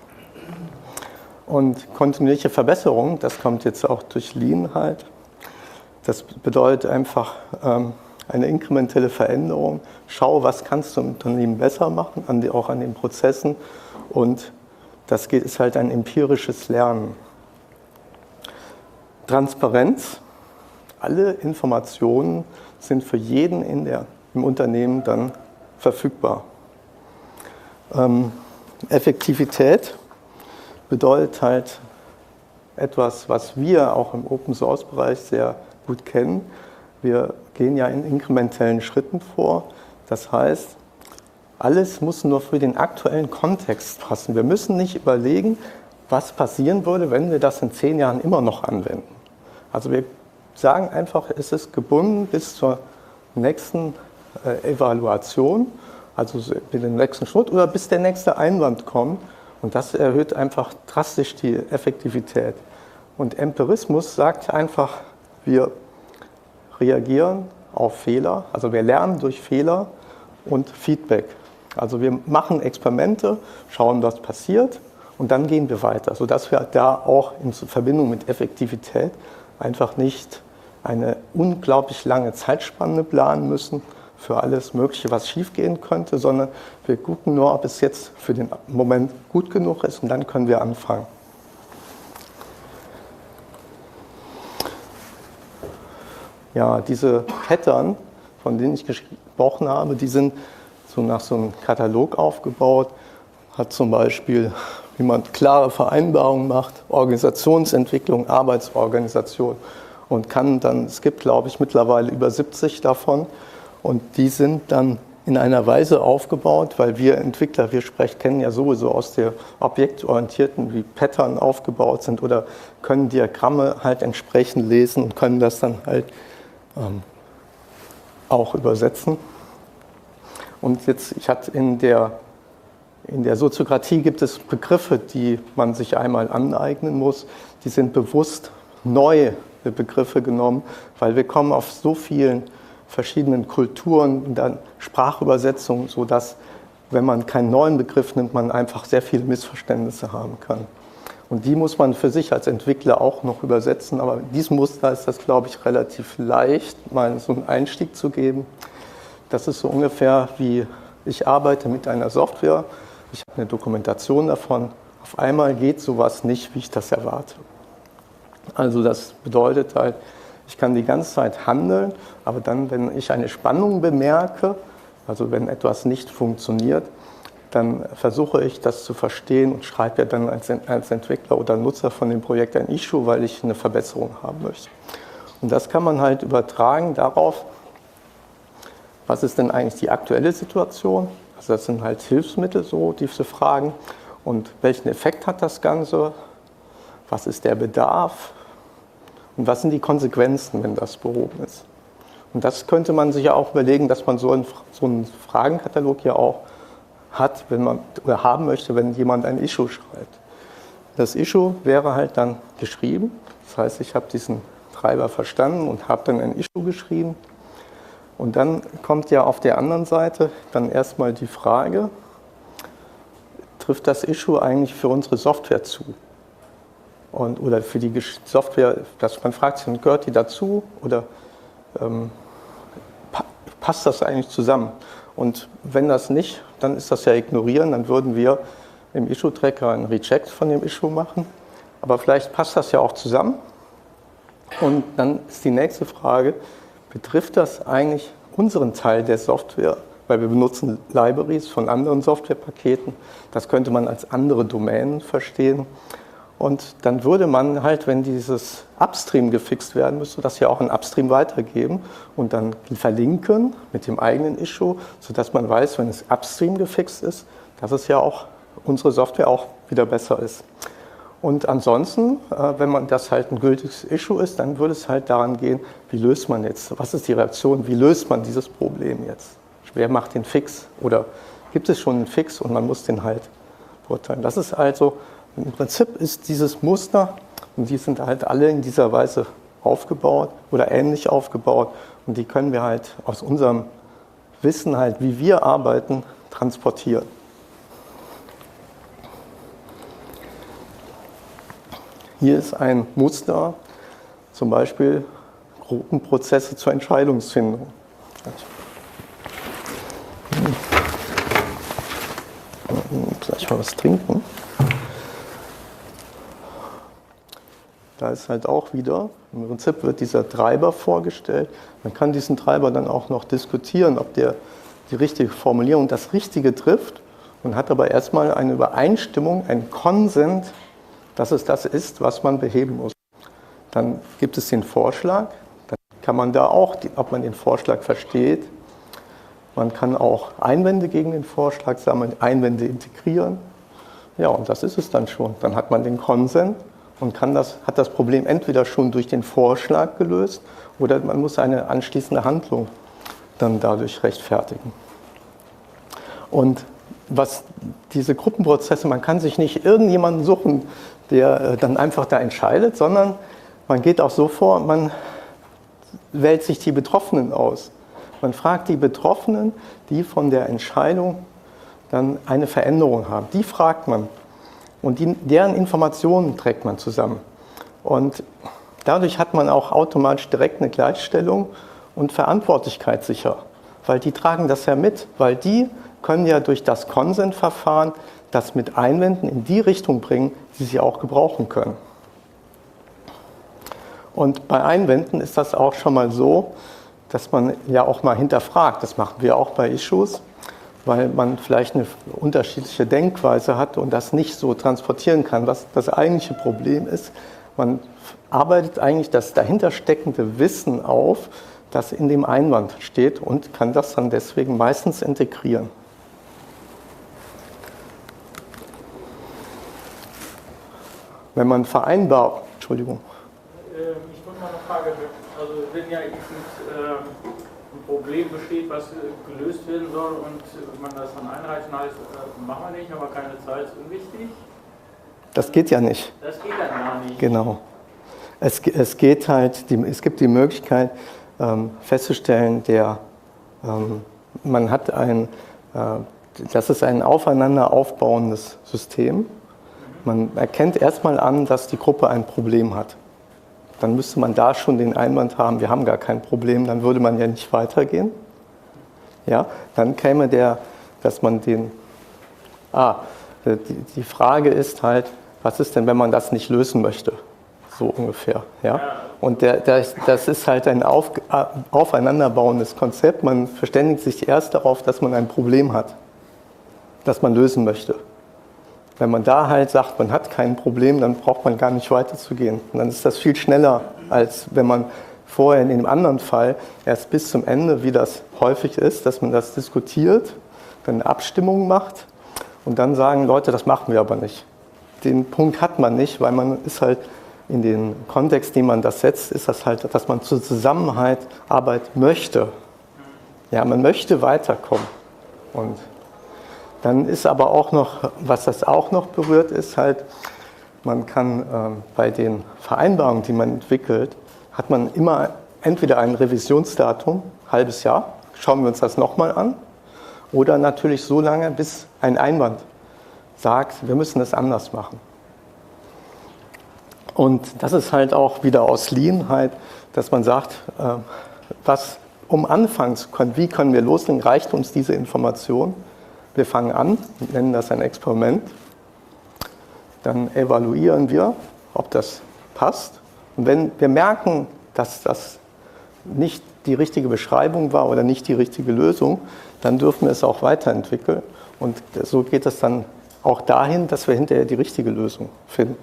Und kontinuierliche Verbesserung, das kommt jetzt auch durch Lean halt. Das bedeutet einfach eine inkrementelle Veränderung. Schau, was kannst du im Unternehmen besser machen, auch an den Prozessen. Und das ist halt ein empirisches Lernen. Transparenz. Alle Informationen sind für jeden im Unternehmen dann verfügbar. Effektivität bedeutet halt etwas, was wir auch im Open-Source-Bereich sehr gut kennen. Wir gehen ja in inkrementellen Schritten vor. Das heißt, alles muss nur für den aktuellen Kontext passen. Wir müssen nicht überlegen, was passieren würde, wenn wir das in 10 Jahren immer noch anwenden. Also wir sagen einfach, es ist gebunden bis zur nächsten Evaluation, also den nächsten Schritt oder bis der nächste Einwand kommt. Und das erhöht einfach drastisch die Effektivität. Und Empirismus sagt einfach, wir reagieren auf Fehler, also wir lernen durch Fehler und Feedback. Also wir machen Experimente, schauen, was passiert und dann gehen wir weiter, sodass wir da auch in Verbindung mit Effektivität einfach nicht eine unglaublich lange Zeitspanne planen müssen für alles Mögliche, was schiefgehen könnte, sondern wir gucken nur, ob es jetzt für den Moment gut genug ist und dann können wir anfangen. Ja, diese Pattern, von denen ich gesprochen habe, die sind so nach so einem Katalog aufgebaut, hat zum Beispiel, wie man klare Vereinbarungen macht, Organisationsentwicklung, Arbeitsorganisation und kann dann, es gibt glaube ich mittlerweile über 70 davon und die sind dann in einer Weise aufgebaut, weil wir Entwickler, kennen ja sowieso aus der objektorientierten, wie Pattern aufgebaut sind oder können Diagramme halt entsprechend lesen und können das dann halt auch übersetzen. Und jetzt, in der Soziokratie gibt es Begriffe, die man sich einmal aneignen muss. Die sind bewusst neue Begriffe genommen, weil wir kommen auf so vielen verschiedenen Kulturen und dann Sprachübersetzungen, sodass, wenn man keinen neuen Begriff nimmt, man einfach sehr viele Missverständnisse haben kann. Und die muss man für sich als Entwickler auch noch übersetzen. Aber in diesem Muster ist das, glaube ich, relativ leicht, mal so einen Einstieg zu geben. Das ist so ungefähr wie ich arbeite mit einer Software. Ich habe eine Dokumentation davon. Auf einmal geht sowas nicht, wie ich das erwarte. Also das bedeutet halt, ich kann die ganze Zeit handeln, aber dann, wenn ich eine Spannung bemerke, also wenn etwas nicht funktioniert, dann versuche ich das zu verstehen und schreibe ja dann als Entwickler oder Nutzer von dem Projekt ein Issue, weil ich eine Verbesserung haben möchte. Und das kann man halt übertragen darauf, was ist denn eigentlich die aktuelle Situation? Also das sind halt Hilfsmittel, so diese Fragen. Und welchen Effekt hat das Ganze? Was ist der Bedarf? Und was sind die Konsequenzen, wenn das behoben ist? Und das könnte man sich ja auch überlegen, dass man so einen Fragenkatalog ja auch hat, wenn man oder haben möchte, wenn jemand ein Issue schreibt. Das Issue wäre halt dann geschrieben. Das heißt, ich habe diesen Treiber verstanden und habe dann ein Issue geschrieben. Und dann kommt ja auf der anderen Seite dann erstmal die Frage, trifft das Issue eigentlich für unsere Software zu? Oder für die Software, dass man fragt sich, gehört die dazu oder passt das eigentlich zusammen? Und wenn das nicht, dann ist das ja ignorieren, dann würden wir im Issue-Tracker einen Reject von dem Issue machen. Aber vielleicht passt das ja auch zusammen. Und dann ist die nächste Frage, betrifft das eigentlich unseren Teil der Software? Weil wir benutzen Libraries von anderen Softwarepaketen. Das könnte man als andere Domänen verstehen. Und dann würde man halt, wenn dieses Upstream gefixt werden müsste, das ja auch in Upstream weitergeben und dann verlinken mit dem eigenen Issue, sodass man weiß, wenn es Upstream gefixt ist, dass es ja auch unsere Software auch wieder besser ist. Und ansonsten, wenn man das halt ein gültiges Issue ist, dann würde es halt daran gehen, wie löst man jetzt, was ist die Reaktion, wie löst man dieses Problem jetzt? Wer macht den Fix? Oder gibt es schon einen Fix und man muss den halt beurteilen? Das ist also, im Prinzip ist dieses Muster, und die sind halt alle in dieser Weise aufgebaut oder ähnlich aufgebaut und die können wir halt aus unserem Wissen halt, wie wir arbeiten, transportieren. Hier ist ein Muster, zum Beispiel Gruppenprozesse zur Entscheidungsfindung. Gleich mal was trinken. Da ist halt auch wieder, im Prinzip wird dieser Treiber vorgestellt. Man kann diesen Treiber dann auch noch diskutieren, ob der die richtige Formulierung, das Richtige trifft und hat aber erstmal eine Übereinstimmung, einen Konsens, dass es das ist, was man beheben muss. Dann gibt es den Vorschlag, dann kann man da auch, ob man den Vorschlag versteht, man kann auch Einwände gegen den Vorschlag sammeln, Einwände integrieren. Ja, und das ist es dann schon. Dann hat man den Konsens und hat das Problem entweder schon durch den Vorschlag gelöst oder man muss eine anschließende Handlung dann dadurch rechtfertigen. Und was diese Gruppenprozesse, man kann sich nicht irgendjemanden suchen, der dann einfach da entscheidet, sondern man geht auch so vor, man wählt sich die Betroffenen aus. Man fragt die Betroffenen, die von der Entscheidung dann eine Veränderung haben. Die fragt man und deren Informationen trägt man zusammen. Und dadurch hat man auch automatisch direkt eine Gleichstellung und Verantwortlichkeit sicher, weil die tragen das ja mit, weil die können ja durch das Konsensverfahren das mit Einwänden in die Richtung bringen, die sie auch gebrauchen können. Und bei Einwänden ist das auch schon mal so, dass man ja auch mal hinterfragt. Das machen wir auch bei Issues, weil man vielleicht eine unterschiedliche Denkweise hat und das nicht so transportieren kann. Was das eigentliche Problem ist, man arbeitet eigentlich das dahinter steckende Wissen auf, das in dem Einwand steht und kann das dann deswegen meistens integrieren. Wenn man vereinbart, Entschuldigung. Ich wollte mal eine Frage, also wenn ja ein Problem besteht, was gelöst werden soll und man das dann einreichen heißt, machen wir nicht, aber keine Zeit, ist unwichtig. Das geht ja nicht. Das geht dann gar nicht. Genau. Es geht halt, es gibt die Möglichkeit festzustellen, man hat das ist ein aufeinander aufbauendes System. Man erkennt erstmal an, dass die Gruppe ein Problem hat. Dann müsste man da schon den Einwand haben, wir haben gar kein Problem, dann würde man ja nicht weitergehen. Ja, dann käme dass man die Frage ist halt, was ist denn, wenn man das nicht lösen möchte? So ungefähr. Ja? Und das ist halt ein aufeinanderbauendes Konzept. Man verständigt sich erst darauf, dass man ein Problem hat, das man lösen möchte. Wenn man da halt sagt, man hat kein Problem, dann braucht man gar nicht weiterzugehen. Und dann ist das viel schneller, als wenn man vorher in dem anderen Fall erst bis zum Ende, wie das häufig ist, dass man das diskutiert, dann eine Abstimmung macht und dann sagen, Leute, das machen wir aber nicht. Den Punkt hat man nicht, weil man ist halt in den Kontext, den man das setzt, ist das halt, dass man zur Zusammenarbeit möchte. Ja, man möchte weiterkommen. Und dann ist aber auch noch, was das auch noch berührt, ist halt, man kann bei den Vereinbarungen, die man entwickelt, hat man immer entweder ein Revisionsdatum, halbes Jahr, schauen wir uns das nochmal an, oder natürlich so lange, bis ein Einwand sagt, wir müssen das anders machen. Und das ist halt auch wieder aus Lean halt, dass man sagt, um anfangen zu können, wie können wir loslegen, reicht uns diese Information. Wir fangen an, nennen das ein Experiment, dann evaluieren wir, ob das passt. Und wenn wir merken, dass das nicht die richtige Beschreibung war oder nicht die richtige Lösung, dann dürfen wir es auch weiterentwickeln. Und so geht es dann auch dahin, dass wir hinterher die richtige Lösung finden.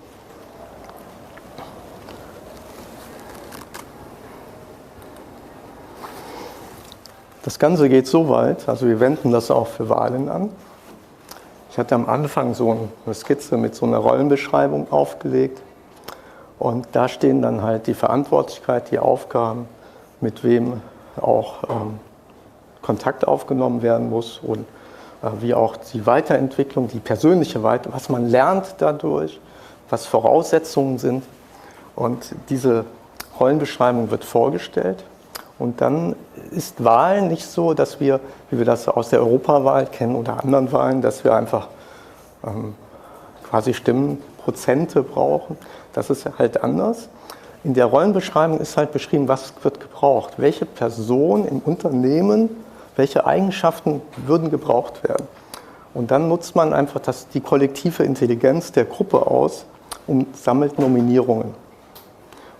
Das Ganze geht so weit, also wir wenden das auch für Wahlen an. Ich hatte am Anfang so eine Skizze mit so einer Rollenbeschreibung aufgelegt und da stehen dann halt die Verantwortlichkeit, die Aufgaben, mit wem auch Kontakt aufgenommen werden muss und wie auch die Weiterentwicklung, die persönliche Weiterentwicklung, was man lernt dadurch, was Voraussetzungen sind. Und diese Rollenbeschreibung wird vorgestellt. Und dann ist Wahl nicht so, dass wir, wie wir das aus der Europawahl kennen oder anderen Wahlen, dass wir einfach quasi Stimmenprozente brauchen. Das ist halt anders. In der Rollenbeschreibung ist halt beschrieben, was wird gebraucht. Welche Person im Unternehmen, welche Eigenschaften würden gebraucht werden. Und dann nutzt man einfach die kollektive Intelligenz der Gruppe aus und sammelt Nominierungen.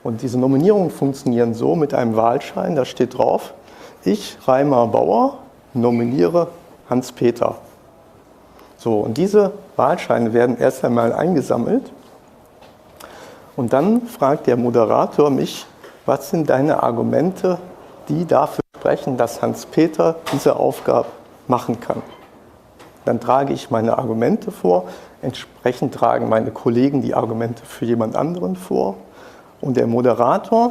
Und diese Nominierungen funktionieren so mit einem Wahlschein, da steht drauf, ich, Reimar Bauer, nominiere Hans-Peter. So, und diese Wahlscheine werden erst einmal eingesammelt und dann fragt der Moderator mich, was sind deine Argumente, die dafür sprechen, dass Hans-Peter diese Aufgabe machen kann. Dann trage ich meine Argumente vor, entsprechend tragen meine Kollegen die Argumente für jemand anderen vor und der Moderator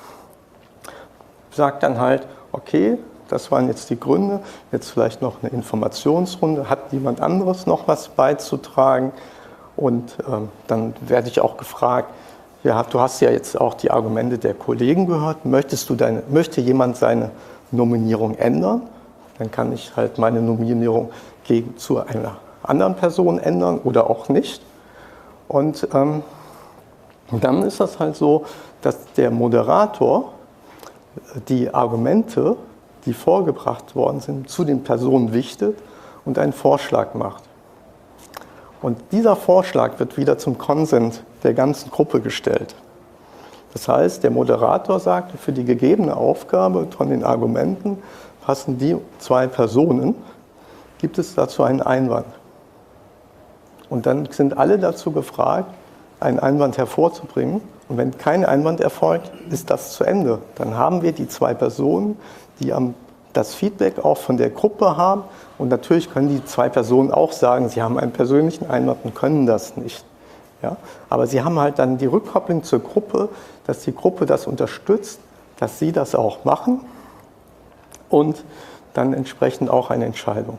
sagt dann halt, okay, das waren jetzt die Gründe, jetzt vielleicht noch eine Informationsrunde, hat jemand anderes noch was beizutragen und dann werde ich auch gefragt, ja, du hast ja jetzt auch die Argumente der Kollegen gehört, möchte jemand seine Nominierung ändern? Dann kann ich halt meine Nominierung zu einer anderen Person ändern oder auch nicht. Und dann ist das halt so, dass der Moderator die Argumente, die vorgebracht worden sind, zu den Personen wichtet und einen Vorschlag macht. Und dieser Vorschlag wird wieder zum Konsens der ganzen Gruppe gestellt. Das heißt, der Moderator sagt, für die gegebene Aufgabe von den Argumenten passen die zwei Personen, gibt es dazu einen Einwand. Und dann sind alle dazu gefragt, einen Einwand hervorzubringen. Und wenn kein Einwand erfolgt, ist das zu Ende. Dann haben wir die zwei Personen, die das Feedback auch von der Gruppe haben. Und natürlich können die zwei Personen auch sagen, sie haben einen persönlichen Einwand und können das nicht. Ja? Aber sie haben halt dann die Rückkopplung zur Gruppe, dass die Gruppe das unterstützt, dass sie das auch machen und dann entsprechend auch eine Entscheidung.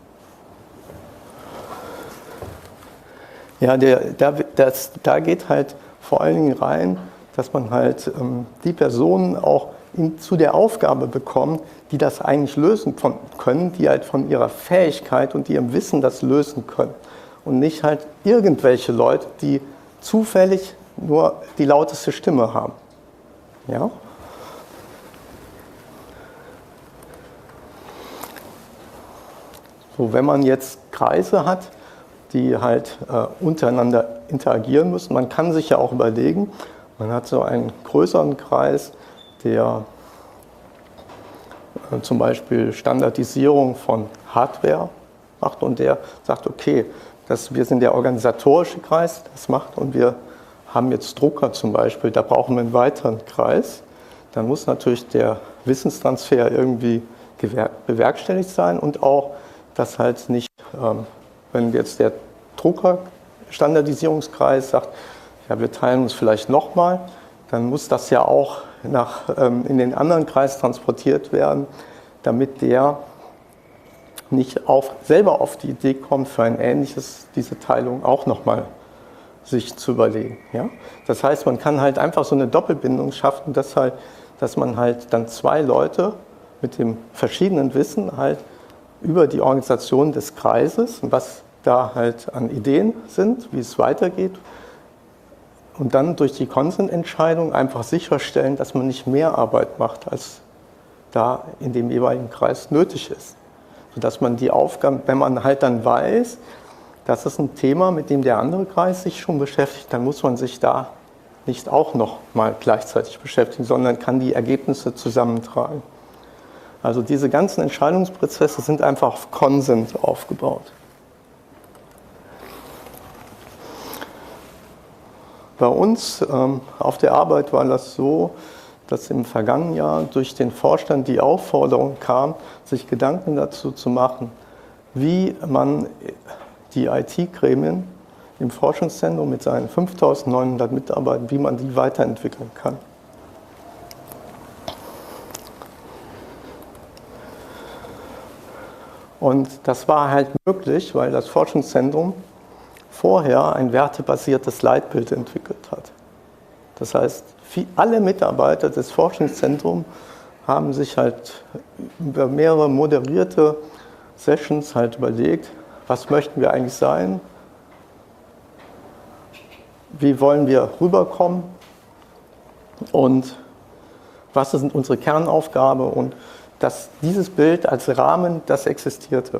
Ja, da geht halt vor allen Dingen rein, dass man halt die Personen auch zu der Aufgabe bekommt, die das eigentlich lösen können, die halt von ihrer Fähigkeit und ihrem Wissen das lösen können. Und nicht halt irgendwelche Leute, die zufällig nur die lauteste Stimme haben. Ja? So, wenn man jetzt Kreise hat, die halt untereinander interagieren müssen, man kann sich ja auch überlegen, man hat so einen größeren Kreis, der zum Beispiel Standardisierung von Hardware macht und der sagt, okay, wir sind der organisatorische Kreis, das macht und wir haben jetzt Drucker zum Beispiel, da brauchen wir einen weiteren Kreis. Dann muss natürlich der Wissenstransfer irgendwie bewerkstelligt sein und auch, dass halt nicht, wenn jetzt der Drucker-Standardisierungskreis sagt, ja, wir teilen uns vielleicht nochmal, dann muss das ja auch in den anderen Kreis transportiert werden, damit der nicht selber auf die Idee kommt, für ein ähnliches, diese Teilung auch nochmal sich zu überlegen. Ja? Das heißt, man kann halt einfach so eine Doppelbindung schaffen, dass man halt dann zwei Leute mit dem verschiedenen Wissen halt über die Organisation des Kreises, was da halt an Ideen sind, wie es weitergeht, und dann durch die Konsensentscheidung einfach sicherstellen, dass man nicht mehr Arbeit macht, als da in dem jeweiligen Kreis nötig ist. Sodass man die Aufgaben, wenn man halt dann weiß, das ist ein Thema, mit dem der andere Kreis sich schon beschäftigt, dann muss man sich da nicht auch noch mal gleichzeitig beschäftigen, sondern kann die Ergebnisse zusammentragen. Also diese ganzen Entscheidungsprozesse sind einfach auf Konsens aufgebaut. Bei uns auf der Arbeit war das so, dass im vergangenen Jahr durch den Vorstand die Aufforderung kam, sich Gedanken dazu zu machen, wie man die IT-Gremien im Forschungszentrum mit seinen 5.900 Mitarbeitern, wie man die weiterentwickeln kann. Und das war halt möglich, weil das Forschungszentrum vorher ein wertebasiertes Leitbild entwickelt hat. Das heißt, alle Mitarbeiter des Forschungszentrums haben sich halt über mehrere moderierte Sessions halt überlegt, was möchten wir eigentlich sein, wie wollen wir rüberkommen und was ist unsere Kernaufgabe und dass dieses Bild als Rahmen, das existierte.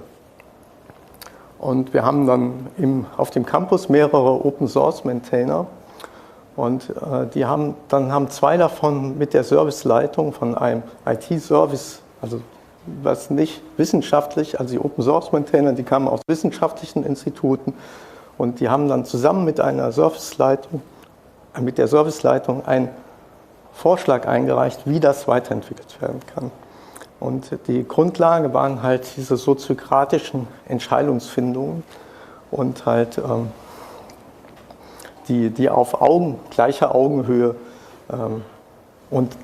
Und wir haben dann auf dem Campus mehrere Open-Source-Maintainer Und dann haben zwei davon mit der Serviceleitung von einem IT-Service, also was nicht wissenschaftlich, also die Open-Source-Maintainer, die kamen aus wissenschaftlichen Instituten und die haben dann zusammen mit der Serviceleitung einen Vorschlag eingereicht, wie das weiterentwickelt werden kann. Und die Grundlage waren halt diese soziokratischen Entscheidungsfindungen und halt die auf gleicher Augenhöhe und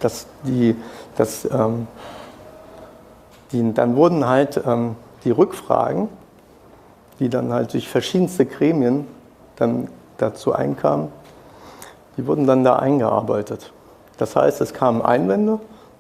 dann wurden halt die Rückfragen, die dann halt durch verschiedenste Gremien dann dazu einkamen, die wurden dann da eingearbeitet. Das heißt, es kamen Einwände,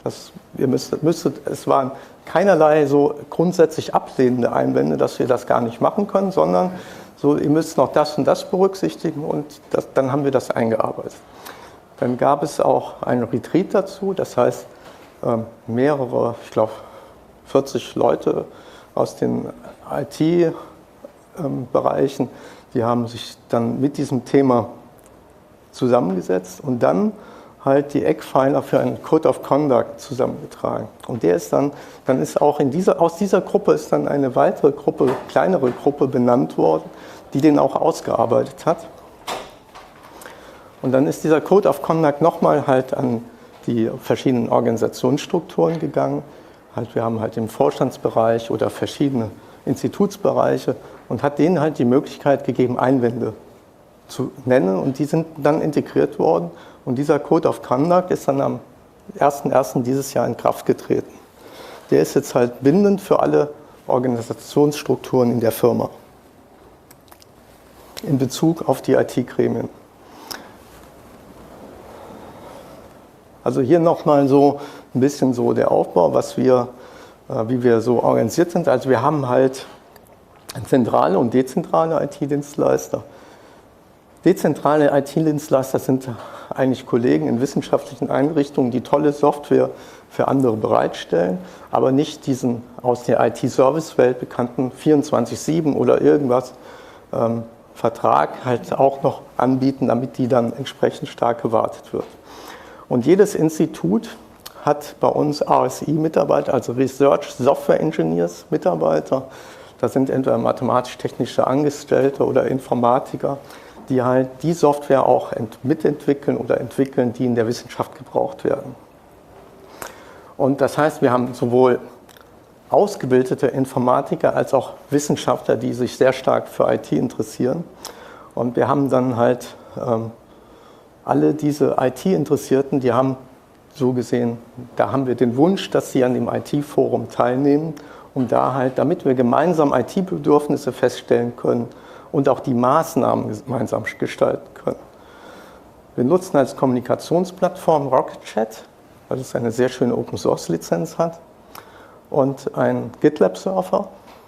es waren keinerlei so grundsätzlich ablehnende Einwände, dass wir das gar nicht machen können, sondern so, ihr müsst noch das und das berücksichtigen und dann haben wir das eingearbeitet. Dann gab es auch einen Retreat dazu, das heißt mehrere, ich glaube 40 Leute aus den IT-Bereichen, die haben sich dann mit diesem Thema zusammengesetzt und dann halt die Eckpfeiler für einen Code of Conduct zusammengetragen. Und der ist dann ist auch aus dieser Gruppe ist dann eine weitere Gruppe, kleinere Gruppe benannt worden, die den auch ausgearbeitet hat. Und dann ist dieser Code of Conduct nochmal halt an die verschiedenen Organisationsstrukturen gegangen. Halt, wir haben halt im Vorstandsbereich oder verschiedene Institutsbereiche und hat denen halt die Möglichkeit gegeben, Einwände zu nennen und die sind dann integriert worden. Und dieser Code of Conduct ist dann am 01.01. dieses Jahr in Kraft getreten. Der ist jetzt halt bindend für alle Organisationsstrukturen in der Firma in Bezug auf die IT-Gremien. Also hier nochmal so ein bisschen so der Aufbau, wie wir so organisiert sind. Also wir haben halt zentrale und dezentrale IT-Dienstleister. Dezentrale IT-Dienstleister sind eigentlich Kollegen in wissenschaftlichen Einrichtungen, die tolle Software für andere bereitstellen, aber nicht diesen aus der IT-Service-Welt bekannten 24/7 oder irgendwas Vertrag halt auch noch anbieten, damit die dann entsprechend stark gewartet wird. Und jedes Institut hat bei uns RSI-Mitarbeiter, also Research Software Engineers Mitarbeiter. Das sind entweder mathematisch-technische Angestellte oder Informatiker, die halt die Software auch mitentwickeln oder entwickeln, die in der Wissenschaft gebraucht werden. Und das heißt, wir haben sowohl ausgebildete Informatiker als auch Wissenschaftler, die sich sehr stark für IT interessieren. Und wir haben dann halt alle diese IT-Interessierten, die haben so gesehen, da haben wir den Wunsch, dass sie an dem IT-Forum teilnehmen, um da halt, damit wir gemeinsam IT-Bedürfnisse feststellen können und auch die Maßnahmen gemeinsam gestalten können. Wir nutzen als Kommunikationsplattform RocketChat, weil es eine sehr schöne Open-Source-Lizenz hat, und einen GitLab-Server.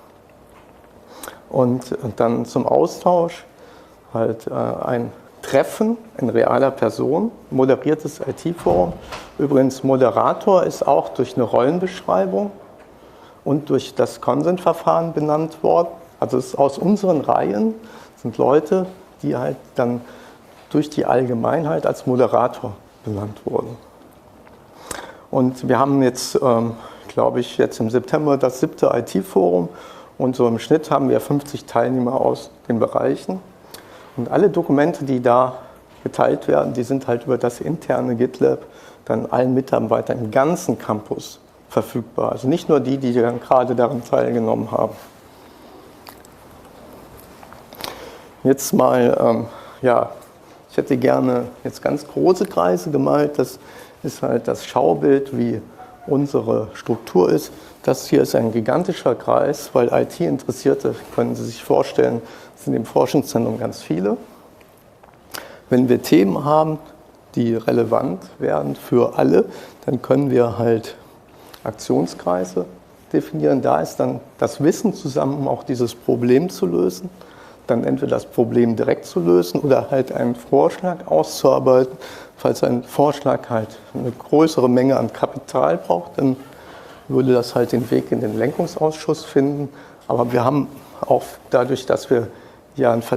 Und dann zum Austausch halt ein Treffen in realer Person, moderiertes IT-Forum. Übrigens, Moderator ist auch durch eine Rollenbeschreibung und durch das Consent-Verfahren benannt worden. Also es ist aus unseren Reihen sind Leute, die halt dann durch die Allgemeinheit als Moderator benannt wurden. Und wir haben jetzt, glaube ich, jetzt im September das 7. IT-Forum und so im Schnitt haben wir 50 Teilnehmer aus den Bereichen. Und alle Dokumente, die da geteilt werden, die sind halt über das interne GitLab dann allen Mitarbeitern im ganzen Campus verfügbar. Also nicht nur die dann gerade daran teilgenommen haben. Jetzt mal, ich hätte gerne jetzt ganz große Kreise gemalt. Das ist halt das Schaubild, wie unsere Struktur ist. Das hier ist ein gigantischer Kreis, weil IT-Interessierte, können Sie sich vorstellen, sind im Forschungszentrum ganz viele. Wenn wir Themen haben, die relevant werden für alle, dann können wir halt Aktionskreise definieren. Da ist dann das Wissen zusammen, um auch dieses Problem zu lösen. Dann entweder das Problem direkt zu lösen oder halt einen Vorschlag auszuarbeiten. Falls ein Vorschlag halt eine größere Menge an Kapital braucht, dann würde das halt den Weg in den Lenkungsausschuss finden. Aber wir haben auch dadurch, dass wir ja ein verteiltes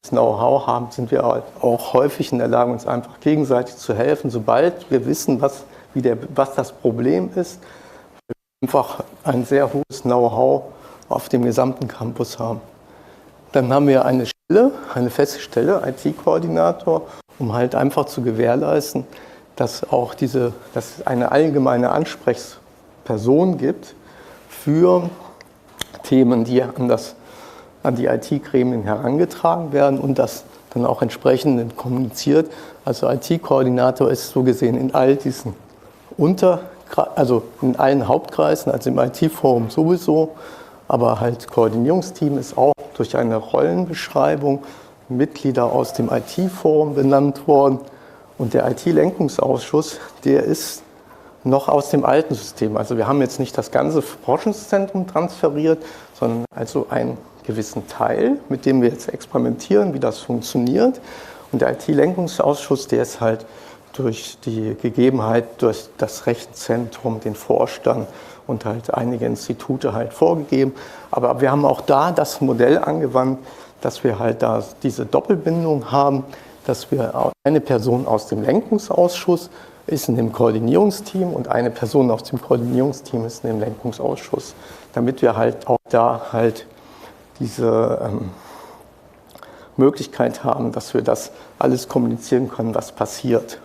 Know-how haben, sind wir auch häufig in der Lage, uns einfach gegenseitig zu helfen, sobald wir wissen, was das Problem ist, wir einfach ein sehr hohes Know-how auf dem gesamten Campus haben. Dann haben wir eine feste Stelle, IT-Koordinator, um halt einfach zu gewährleisten, dass es eine allgemeine Ansprechperson gibt für Themen, die an die IT-Gremien herangetragen werden und das dann auch entsprechend kommuniziert. Also IT-Koordinator ist so gesehen in all diesen also in allen Hauptkreisen, also im IT-Forum sowieso, aber halt Koordinierungsteam ist auch durch eine Rollenbeschreibung Mitglieder aus dem IT-Forum benannt worden. Und der IT-Lenkungsausschuss, der ist noch aus dem alten System. Also wir haben jetzt nicht das ganze Forschungszentrum transferiert, sondern also einen gewissen Teil, mit dem wir jetzt experimentieren, wie das funktioniert. Und der IT-Lenkungsausschuss, der ist halt durch die Gegebenheit, durch das Rechenzentrum, den Vorstand und halt einige Institute halt vorgegeben. Aber wir haben auch da das Modell angewandt, dass wir halt da diese Doppelbindung haben, dass wir eine Person aus dem Lenkungsausschuss ist in dem Koordinierungsteam und eine Person aus dem Koordinierungsteam ist in dem Lenkungsausschuss, damit wir halt auch da halt diese Möglichkeit haben, dass wir das alles kommunizieren können, was passiert.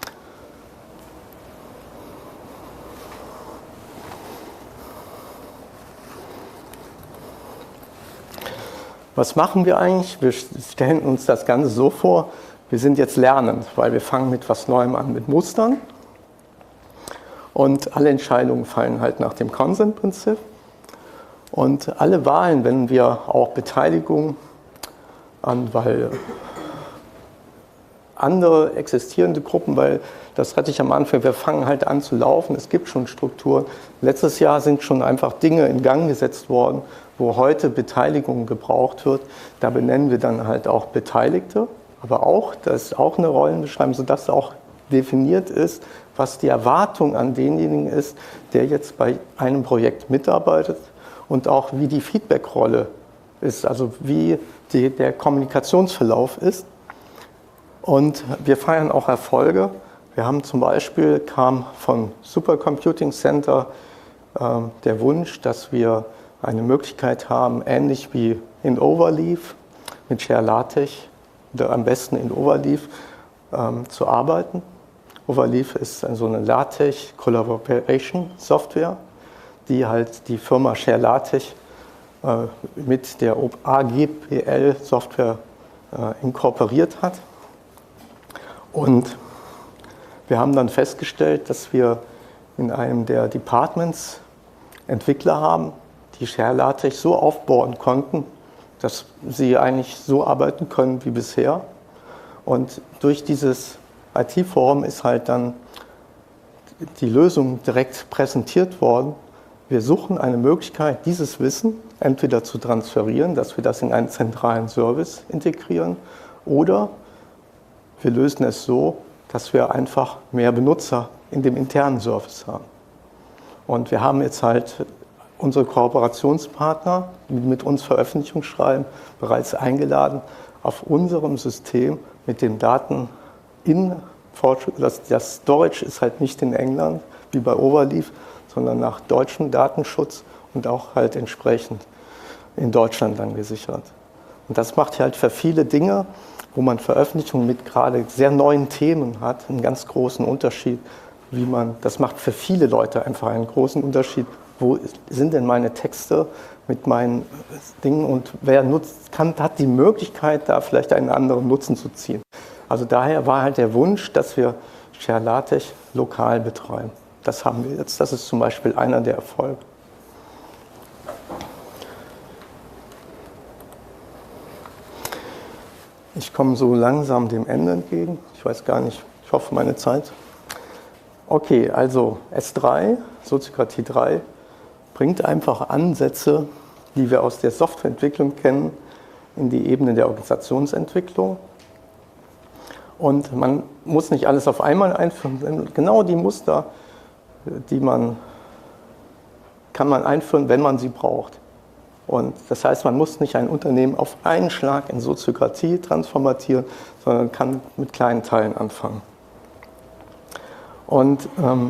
Was machen wir eigentlich? Wir stellen uns das Ganze so vor, wir sind jetzt lernend, weil wir fangen mit was Neuem an, mit Mustern. Und alle Entscheidungen fallen halt nach dem Consent-Prinzip. Und alle Wahlen, wenn wir auch Beteiligung weil andere existierende Gruppen, weil das hatte ich am Anfang, wir fangen halt an zu laufen, es gibt schon Strukturen. Letztes Jahr sind schon einfach Dinge in Gang gesetzt worden, wo heute Beteiligung gebraucht wird. Da benennen wir dann halt auch Beteiligte, aber auch, das ist auch eine Rollenbeschreibung, sodass auch definiert ist, was die Erwartung an denjenigen ist, der jetzt bei einem Projekt mitarbeitet und auch wie die Feedbackrolle ist, also wie der Kommunikationsverlauf ist. Und wir feiern auch Erfolge. Wir haben zum Beispiel, kam vom Supercomputing Center der Wunsch, dass wir eine Möglichkeit haben, ähnlich wie in Overleaf, mit ShareLaTeX oder am besten in Overleaf zu arbeiten. Overleaf ist so eine LaTeX Collaboration Software, die halt die Firma ShareLaTeX mit der AGPL Software inkorporiert hat. Und wir haben dann festgestellt, dass wir in einem der Departments Entwickler haben, die ShareLaTeX so aufbauen konnten, dass sie eigentlich so arbeiten können wie bisher. Und durch dieses IT-Forum ist halt dann die Lösung direkt präsentiert worden. Wir suchen eine Möglichkeit, dieses Wissen entweder zu transferieren, dass wir das in einen zentralen Service integrieren, oder wir lösen es so, dass wir einfach mehr Benutzer in dem internen Service haben. Und wir haben jetzt halt unsere Kooperationspartner, die mit uns Veröffentlichungen schreiben, bereits eingeladen, auf unserem System mit den Daten das Storage ist halt nicht in England wie bei Overleaf, sondern nach deutschem Datenschutz und auch halt entsprechend in Deutschland dann gesichert. Und das macht halt für viele Dinge, wo man Veröffentlichungen mit gerade sehr neuen Themen hat, einen ganz großen Unterschied, das macht für viele Leute einfach einen großen Unterschied. Wo sind denn meine Texte mit meinen Dingen und wer hat die Möglichkeit, da vielleicht einen anderen Nutzen zu ziehen. Also daher war halt der Wunsch, dass wir ShareLaTeX lokal betreiben. Das haben wir jetzt. Das ist zum Beispiel einer der Erfolge. Ich komme so langsam dem Ende entgegen. Ich weiß gar nicht, ich hoffe meine Zeit. Okay, also S3, Soziokratie 3, bringt einfach Ansätze, die wir aus der Softwareentwicklung kennen, in die Ebene der Organisationsentwicklung. Und man muss nicht alles auf einmal einführen. Genau die Muster, kann man einführen, wenn man sie braucht. Und das heißt, man muss nicht ein Unternehmen auf einen Schlag in Soziokratie transformatieren, sondern kann mit kleinen Teilen anfangen. Und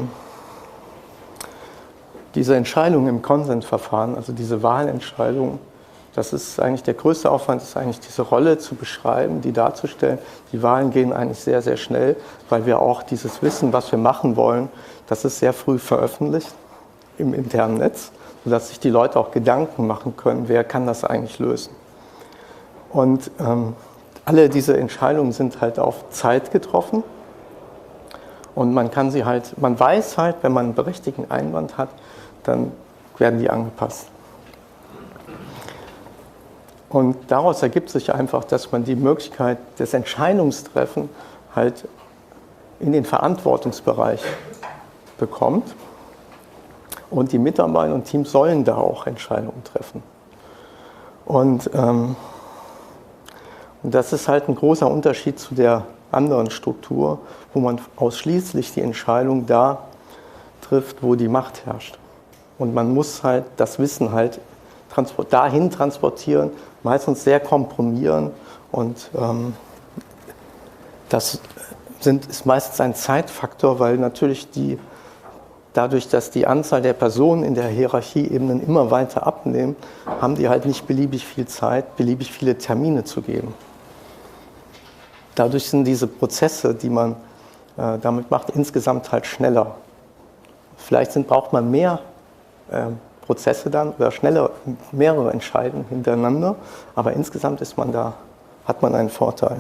diese Entscheidung im Konsensverfahren, also diese Wahlentscheidung, das ist eigentlich der größte Aufwand, ist eigentlich diese Rolle zu beschreiben, die darzustellen. Die Wahlen gehen eigentlich sehr, sehr schnell, weil wir auch dieses Wissen, was wir machen wollen, das ist sehr früh veröffentlicht im internen Netz, sodass sich die Leute auch Gedanken machen können, wer kann das eigentlich lösen. Und alle diese Entscheidungen sind halt auf Zeit getroffen. Und man kann sie halt, man weiß halt, wenn man einen berechtigten Einwand hat, dann werden die angepasst. Und daraus ergibt sich einfach, dass man die Möglichkeit des Entscheidungstreffen halt in den Verantwortungsbereich bekommt. Und die Mitarbeiter und Teams sollen da auch Entscheidungen treffen. Und das ist halt ein großer Unterschied zu der anderen Struktur, wo man ausschließlich die Entscheidung da trifft, wo die Macht herrscht. Und man muss halt das Wissen halt dahin transportieren, meistens sehr komprimieren und das ist meistens ein Zeitfaktor, weil natürlich dadurch, dass die Anzahl der Personen in der Hierarchieebenen immer weiter abnehmen, haben die halt nicht beliebig viel Zeit, beliebig viele Termine zu geben. Dadurch sind diese Prozesse, die man damit macht, insgesamt halt schneller. Vielleicht braucht man mehr Prozesse dann oder schneller mehrere Entscheidungen hintereinander, aber insgesamt hat man einen Vorteil.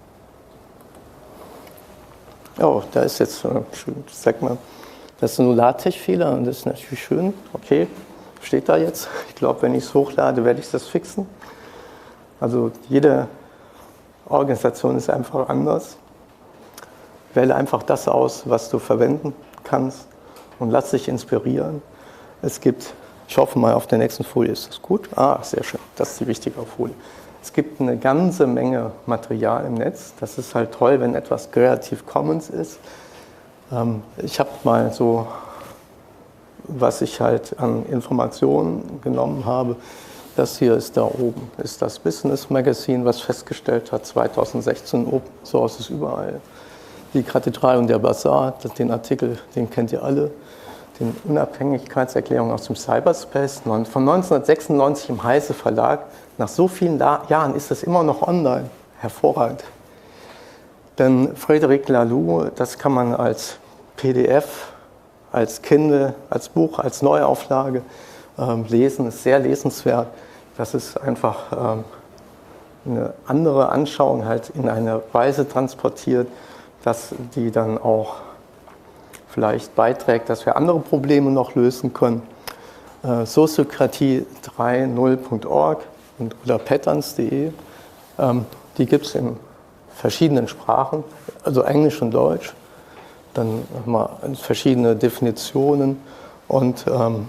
Oh, da ist jetzt sag mal, das ist ein LaTeX-Fehler und das ist natürlich schön. Okay, steht da jetzt. Ich glaube, wenn ich es hochlade, werde ich das fixen. Also jede Organisation ist einfach anders. Wähle einfach das aus, was du verwenden kannst und lass dich inspirieren. Es gibt, ich hoffe mal, auf der nächsten Folie ist das gut. Ah, sehr schön, das ist die wichtige Folie. Es gibt eine ganze Menge Material im Netz. Das ist halt toll, wenn etwas Creative Commons ist. Ich habe mal so, was ich halt an Informationen genommen habe. Das hier ist da oben, ist das Business Magazine, was festgestellt hat, 2016 Open Source ist überall. Die Kathedrale und der Bazar, den Artikel, den kennt ihr alle. Die Unabhängigkeitserklärung aus dem Cyberspace von 1996 im Heise Verlag. Nach so vielen Jahren ist das immer noch online. Hervorragend. Dann Frédéric Laloux, das kann man als PDF, als Kindle, als Buch, als Neuauflage lesen, ist sehr lesenswert. Das ist einfach eine andere Anschauung halt in eine Weise transportiert, dass die dann auch vielleicht beiträgt, dass wir andere Probleme noch lösen können. Soziokratie 3.0.org oder patterns.de, die gibt es in verschiedenen Sprachen, also Englisch und Deutsch. Dann mal verschiedene Definitionen. Und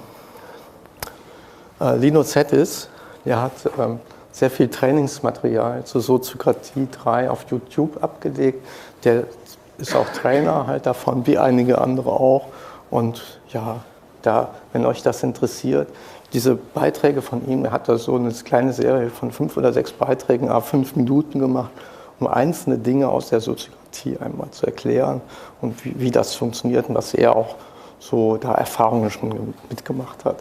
Lino Zettis, der hat sehr viel Trainingsmaterial zur Soziokratie 3 auf YouTube abgelegt. Der ist auch Trainer halt davon, wie einige andere auch. Und ja, wenn euch das interessiert, diese Beiträge von ihm, er hat da so eine kleine Serie von 5 oder 6 Beiträgen, 5 Minuten gemacht, um einzelne Dinge aus der Soziokratie einmal zu erklären und wie das funktioniert und was er auch so da Erfahrungen schon mitgemacht hat.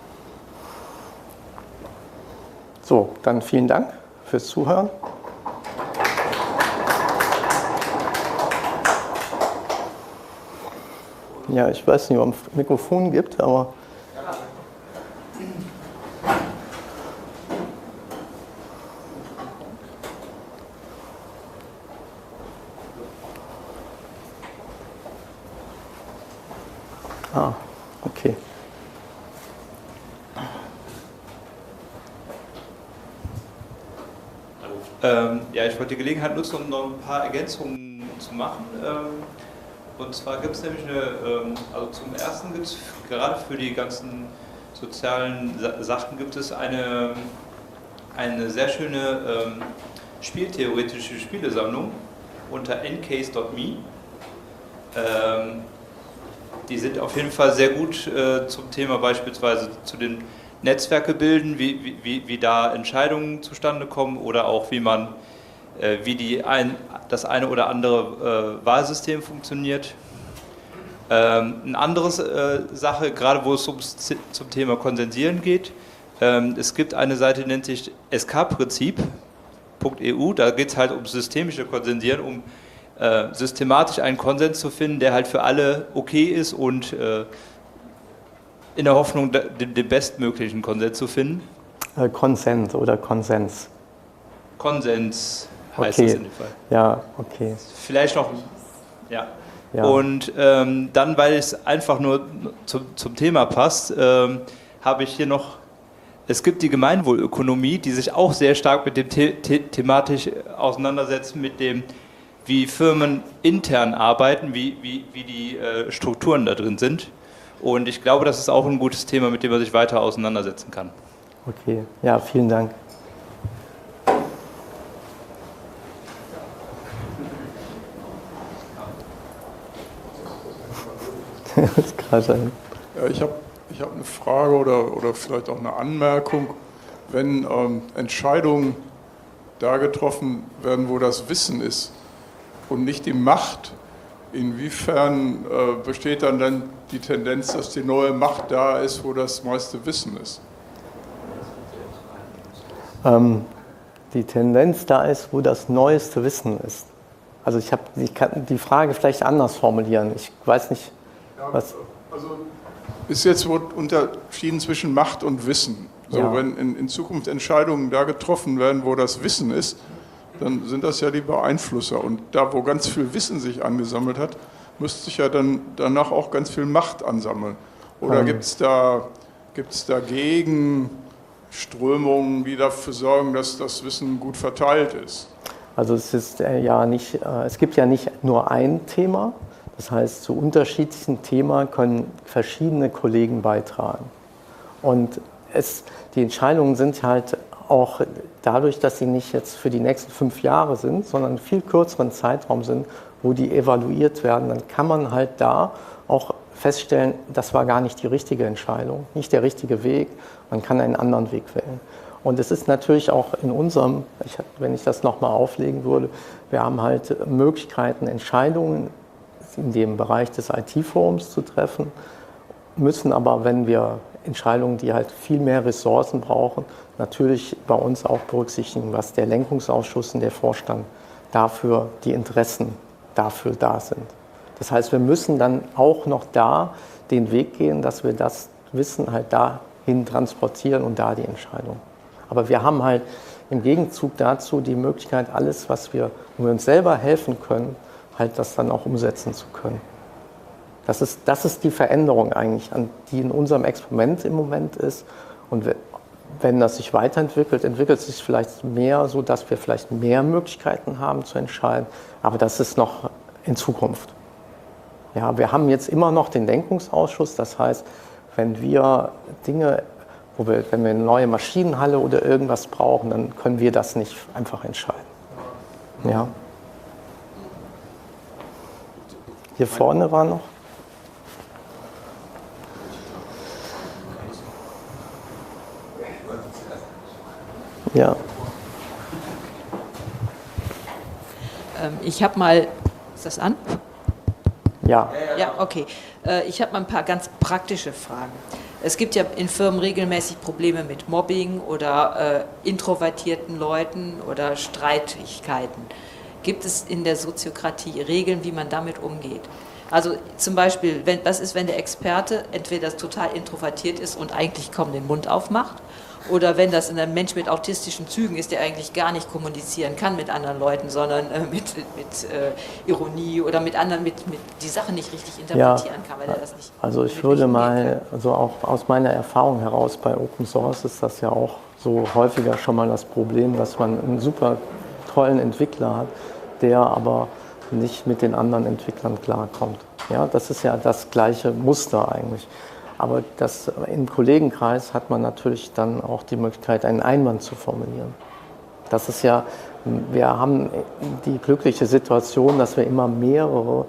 So, dann vielen Dank fürs Zuhören. Ja, ich weiß nicht, ob es ein Mikrofon gibt, aber... Ah, okay. Ja, ich wollte die Gelegenheit nutzen, um noch ein paar Ergänzungen zu machen. Und zwar gibt es nämlich also zum ersten gibt es gerade für die ganzen sozialen Sachen gibt es eine sehr schöne spieltheoretische Spielesammlung unter ncase.me. Die sind auf jeden Fall sehr gut zum Thema beispielsweise zu den Netzwerke bilden, wie da Entscheidungen zustande kommen oder auch wie das eine oder andere Wahlsystem funktioniert. Eine andere Sache, gerade wo es zum Thema Konsensieren geht, es gibt eine Seite, die nennt sich skprinzip.eu, da geht es halt um systemische Konsensieren, um systematisch einen Konsens zu finden, der halt für alle okay ist und in der Hoffnung, den bestmöglichen Konsens zu finden. Konsent oder Konsens? Konsens heißt okay. das in dem Fall. Ja, okay. Vielleicht noch, ja. Ja. Und dann, weil es einfach nur zum Thema passt, habe ich hier noch, es gibt die Gemeinwohlökonomie, die sich auch sehr stark mit dem thematisch auseinandersetzt, mit dem, wie Firmen intern arbeiten, wie die Strukturen da drin sind. Und ich glaube, das ist auch ein gutes Thema, mit dem man sich weiter auseinandersetzen kann. Okay, ja, vielen Dank. Das gerade ein. Ja, ich hab eine Frage oder vielleicht auch eine Anmerkung. Wenn Entscheidungen da getroffen werden, wo das Wissen ist und nicht die Macht, inwiefern besteht dann die Tendenz, dass die neue Macht da ist, wo das meiste Wissen ist? Die Tendenz da ist, wo das neueste Wissen ist. Also ich kann die Frage vielleicht anders formulieren. Ich weiß nicht, was... Also ist jetzt unterschieden zwischen Macht und Wissen. So, ja. Wenn in Zukunft Entscheidungen da getroffen werden, wo das Wissen ist, dann sind das ja die Beeinflusser. Und da, wo ganz viel Wissen sich angesammelt hat, müsste sich ja dann danach auch ganz viel Macht ansammeln. Oder gibt es da Gegenströmungen, die dafür sorgen, dass das Wissen gut verteilt ist? Also es gibt ja nicht nur ein Thema. Das heißt, zu unterschiedlichen Themen können verschiedene Kollegen beitragen. Und die Entscheidungen sind halt auch dadurch, dass sie nicht jetzt für die nächsten 5 Jahre sind, sondern einen viel kürzeren Zeitraum sind, wo die evaluiert werden, dann kann man halt da auch feststellen, das war gar nicht die richtige Entscheidung, nicht der richtige Weg, man kann einen anderen Weg wählen. Und es ist natürlich auch in unserem, wenn ich das nochmal auflegen würde, wir haben halt Möglichkeiten, Entscheidungen in dem Bereich des IT-Forums zu treffen, müssen aber, wenn wir Entscheidungen, die halt viel mehr Ressourcen brauchen, natürlich bei uns auch berücksichtigen, was der Lenkungsausschuss und der Vorstand dafür, die Interessen dafür da sind. Das heißt, wir müssen dann auch noch da den Weg gehen, dass wir das Wissen halt dahin transportieren und da die Entscheidung. Aber wir haben halt im Gegenzug dazu die Möglichkeit, alles, wo wir uns selber helfen können, halt das dann auch umsetzen zu können. Das ist die Veränderung eigentlich, die in unserem Experiment im Moment ist. Und wenn das sich weiterentwickelt, entwickelt es sich vielleicht mehr, so dass wir vielleicht mehr Möglichkeiten haben zu entscheiden. Aber das ist noch in Zukunft. Ja, wir haben jetzt immer noch den Lenkungsausschuss. Das heißt, wenn wir Dinge, wenn wir eine neue Maschinenhalle oder irgendwas brauchen, dann können wir das nicht einfach entscheiden. Ja. Hier vorne war noch. Ja. Ich habe mal, ist das an? Ja. Ja, okay. Ich habe mal ein paar ganz praktische Fragen. Es gibt ja in Firmen regelmäßig Probleme mit Mobbing oder introvertierten Leuten oder Streitigkeiten. Gibt es in der Soziokratie Regeln, wie man damit umgeht? Also zum Beispiel, was ist, wenn der Experte entweder total introvertiert ist und eigentlich kaum den Mund aufmacht, oder wenn das ein Mensch mit autistischen Zügen ist, der eigentlich gar nicht kommunizieren kann mit anderen Leuten, sondern mit Ironie oder mit anderen, die Sachen nicht richtig interpretieren kann, weil er das nicht. Also ich würde mal, also auch aus meiner Erfahrung heraus bei Open Source ist das ja auch so häufiger schon mal das Problem, dass man einen super tollen Entwickler hat, der aber nicht mit den anderen Entwicklern klarkommt. Ja, das ist ja das gleiche Muster eigentlich. Aber im Kollegenkreis hat man natürlich dann auch die Möglichkeit, einen Einwand zu formulieren. Das ist ja, wir haben die glückliche Situation, dass wir immer mehrere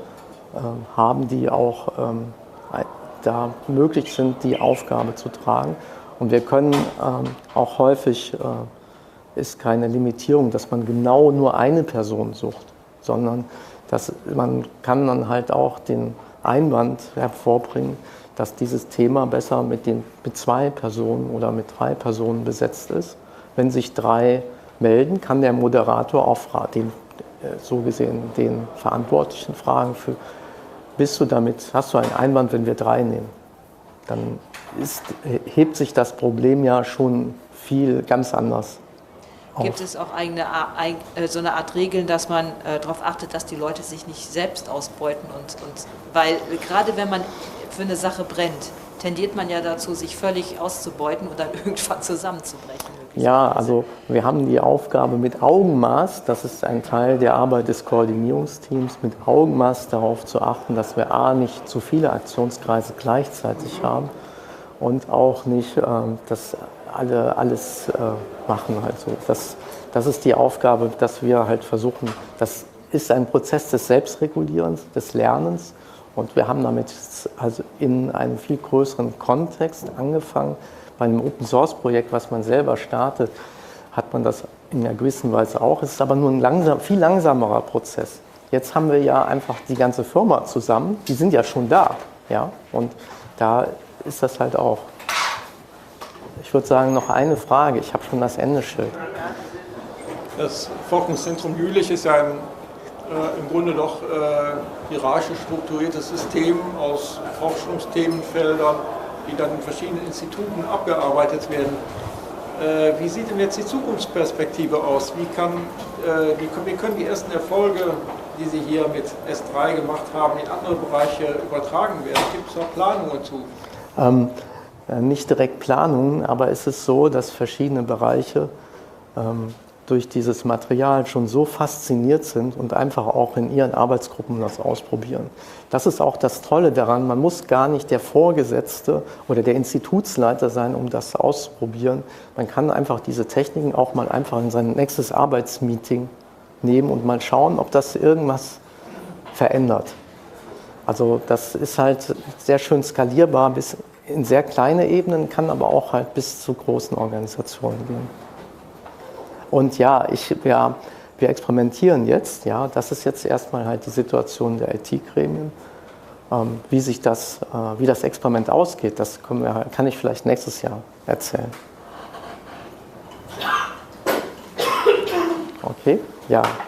haben, die auch da möglich sind, die Aufgabe zu tragen. Und wir können auch häufig, ist keine Limitierung, dass man genau nur eine Person sucht, sondern dass man kann dann halt auch den Einwand hervorbringen, dass dieses Thema besser mit 2 Personen oder mit 3 Personen besetzt ist. Wenn sich 3 melden, kann der Moderator auch so gesehen den Verantwortlichen fragen, hast du einen Einwand, wenn wir 3 nehmen? Dann hebt sich das Problem ja schon ganz anders auf. Gibt es auch so eine Art Regeln, dass man darauf achtet, dass die Leute sich nicht selbst ausbeuten? Weil gerade wenn man für eine Sache brennt, tendiert man ja dazu, sich völlig auszubeuten und dann irgendwann zusammenzubrechen. Ja, also wir haben die Aufgabe mit Augenmaß, das ist ein Teil der Arbeit des Koordinierungsteams, mit Augenmaß darauf zu achten, dass wir nicht zu viele Aktionskreise gleichzeitig haben und auch nicht, dass alle alles machen. Also das ist die Aufgabe, dass wir halt versuchen, das ist ein Prozess des Selbstregulierens, des Lernens. Und wir haben damit also in einem viel größeren Kontext angefangen. Bei einem Open-Source-Projekt, was man selber startet, hat man das in einer gewissen Weise auch. Es ist aber nur ein viel langsamerer Prozess. Jetzt haben wir ja einfach die ganze Firma zusammen. Die sind ja schon da. Ja? Und da ist das halt auch. Ich würde sagen, noch eine Frage. Ich habe schon das Endeschild. Das Forschungszentrum Jülich ist ja im Grunde doch hierarchisch strukturiertes System aus Forschungsthemenfeldern, die dann in verschiedenen Instituten abgearbeitet werden. Wie sieht denn jetzt die Zukunftsperspektive aus? Wie können die ersten Erfolge, die Sie hier mit S3 gemacht haben, in andere Bereiche übertragen werden? Gibt es da Planungen zu? Nicht direkt Planungen, aber es ist so, dass verschiedene Bereiche durch dieses Material schon so fasziniert sind und einfach auch in ihren Arbeitsgruppen das ausprobieren. Das ist auch das Tolle daran, man muss gar nicht der Vorgesetzte oder der Institutsleiter sein, um das auszuprobieren. Man kann einfach diese Techniken auch mal einfach in sein nächstes Arbeitsmeeting nehmen und mal schauen, ob das irgendwas verändert. Also das ist halt sehr schön skalierbar bis in sehr kleine Ebenen, kann aber auch halt bis zu großen Organisationen gehen. Und ja, wir experimentieren jetzt, ja, das ist jetzt erstmal halt die Situation der IT-Gremien. Wie das Experiment ausgeht, das kann ich vielleicht nächstes Jahr erzählen. Okay, ja.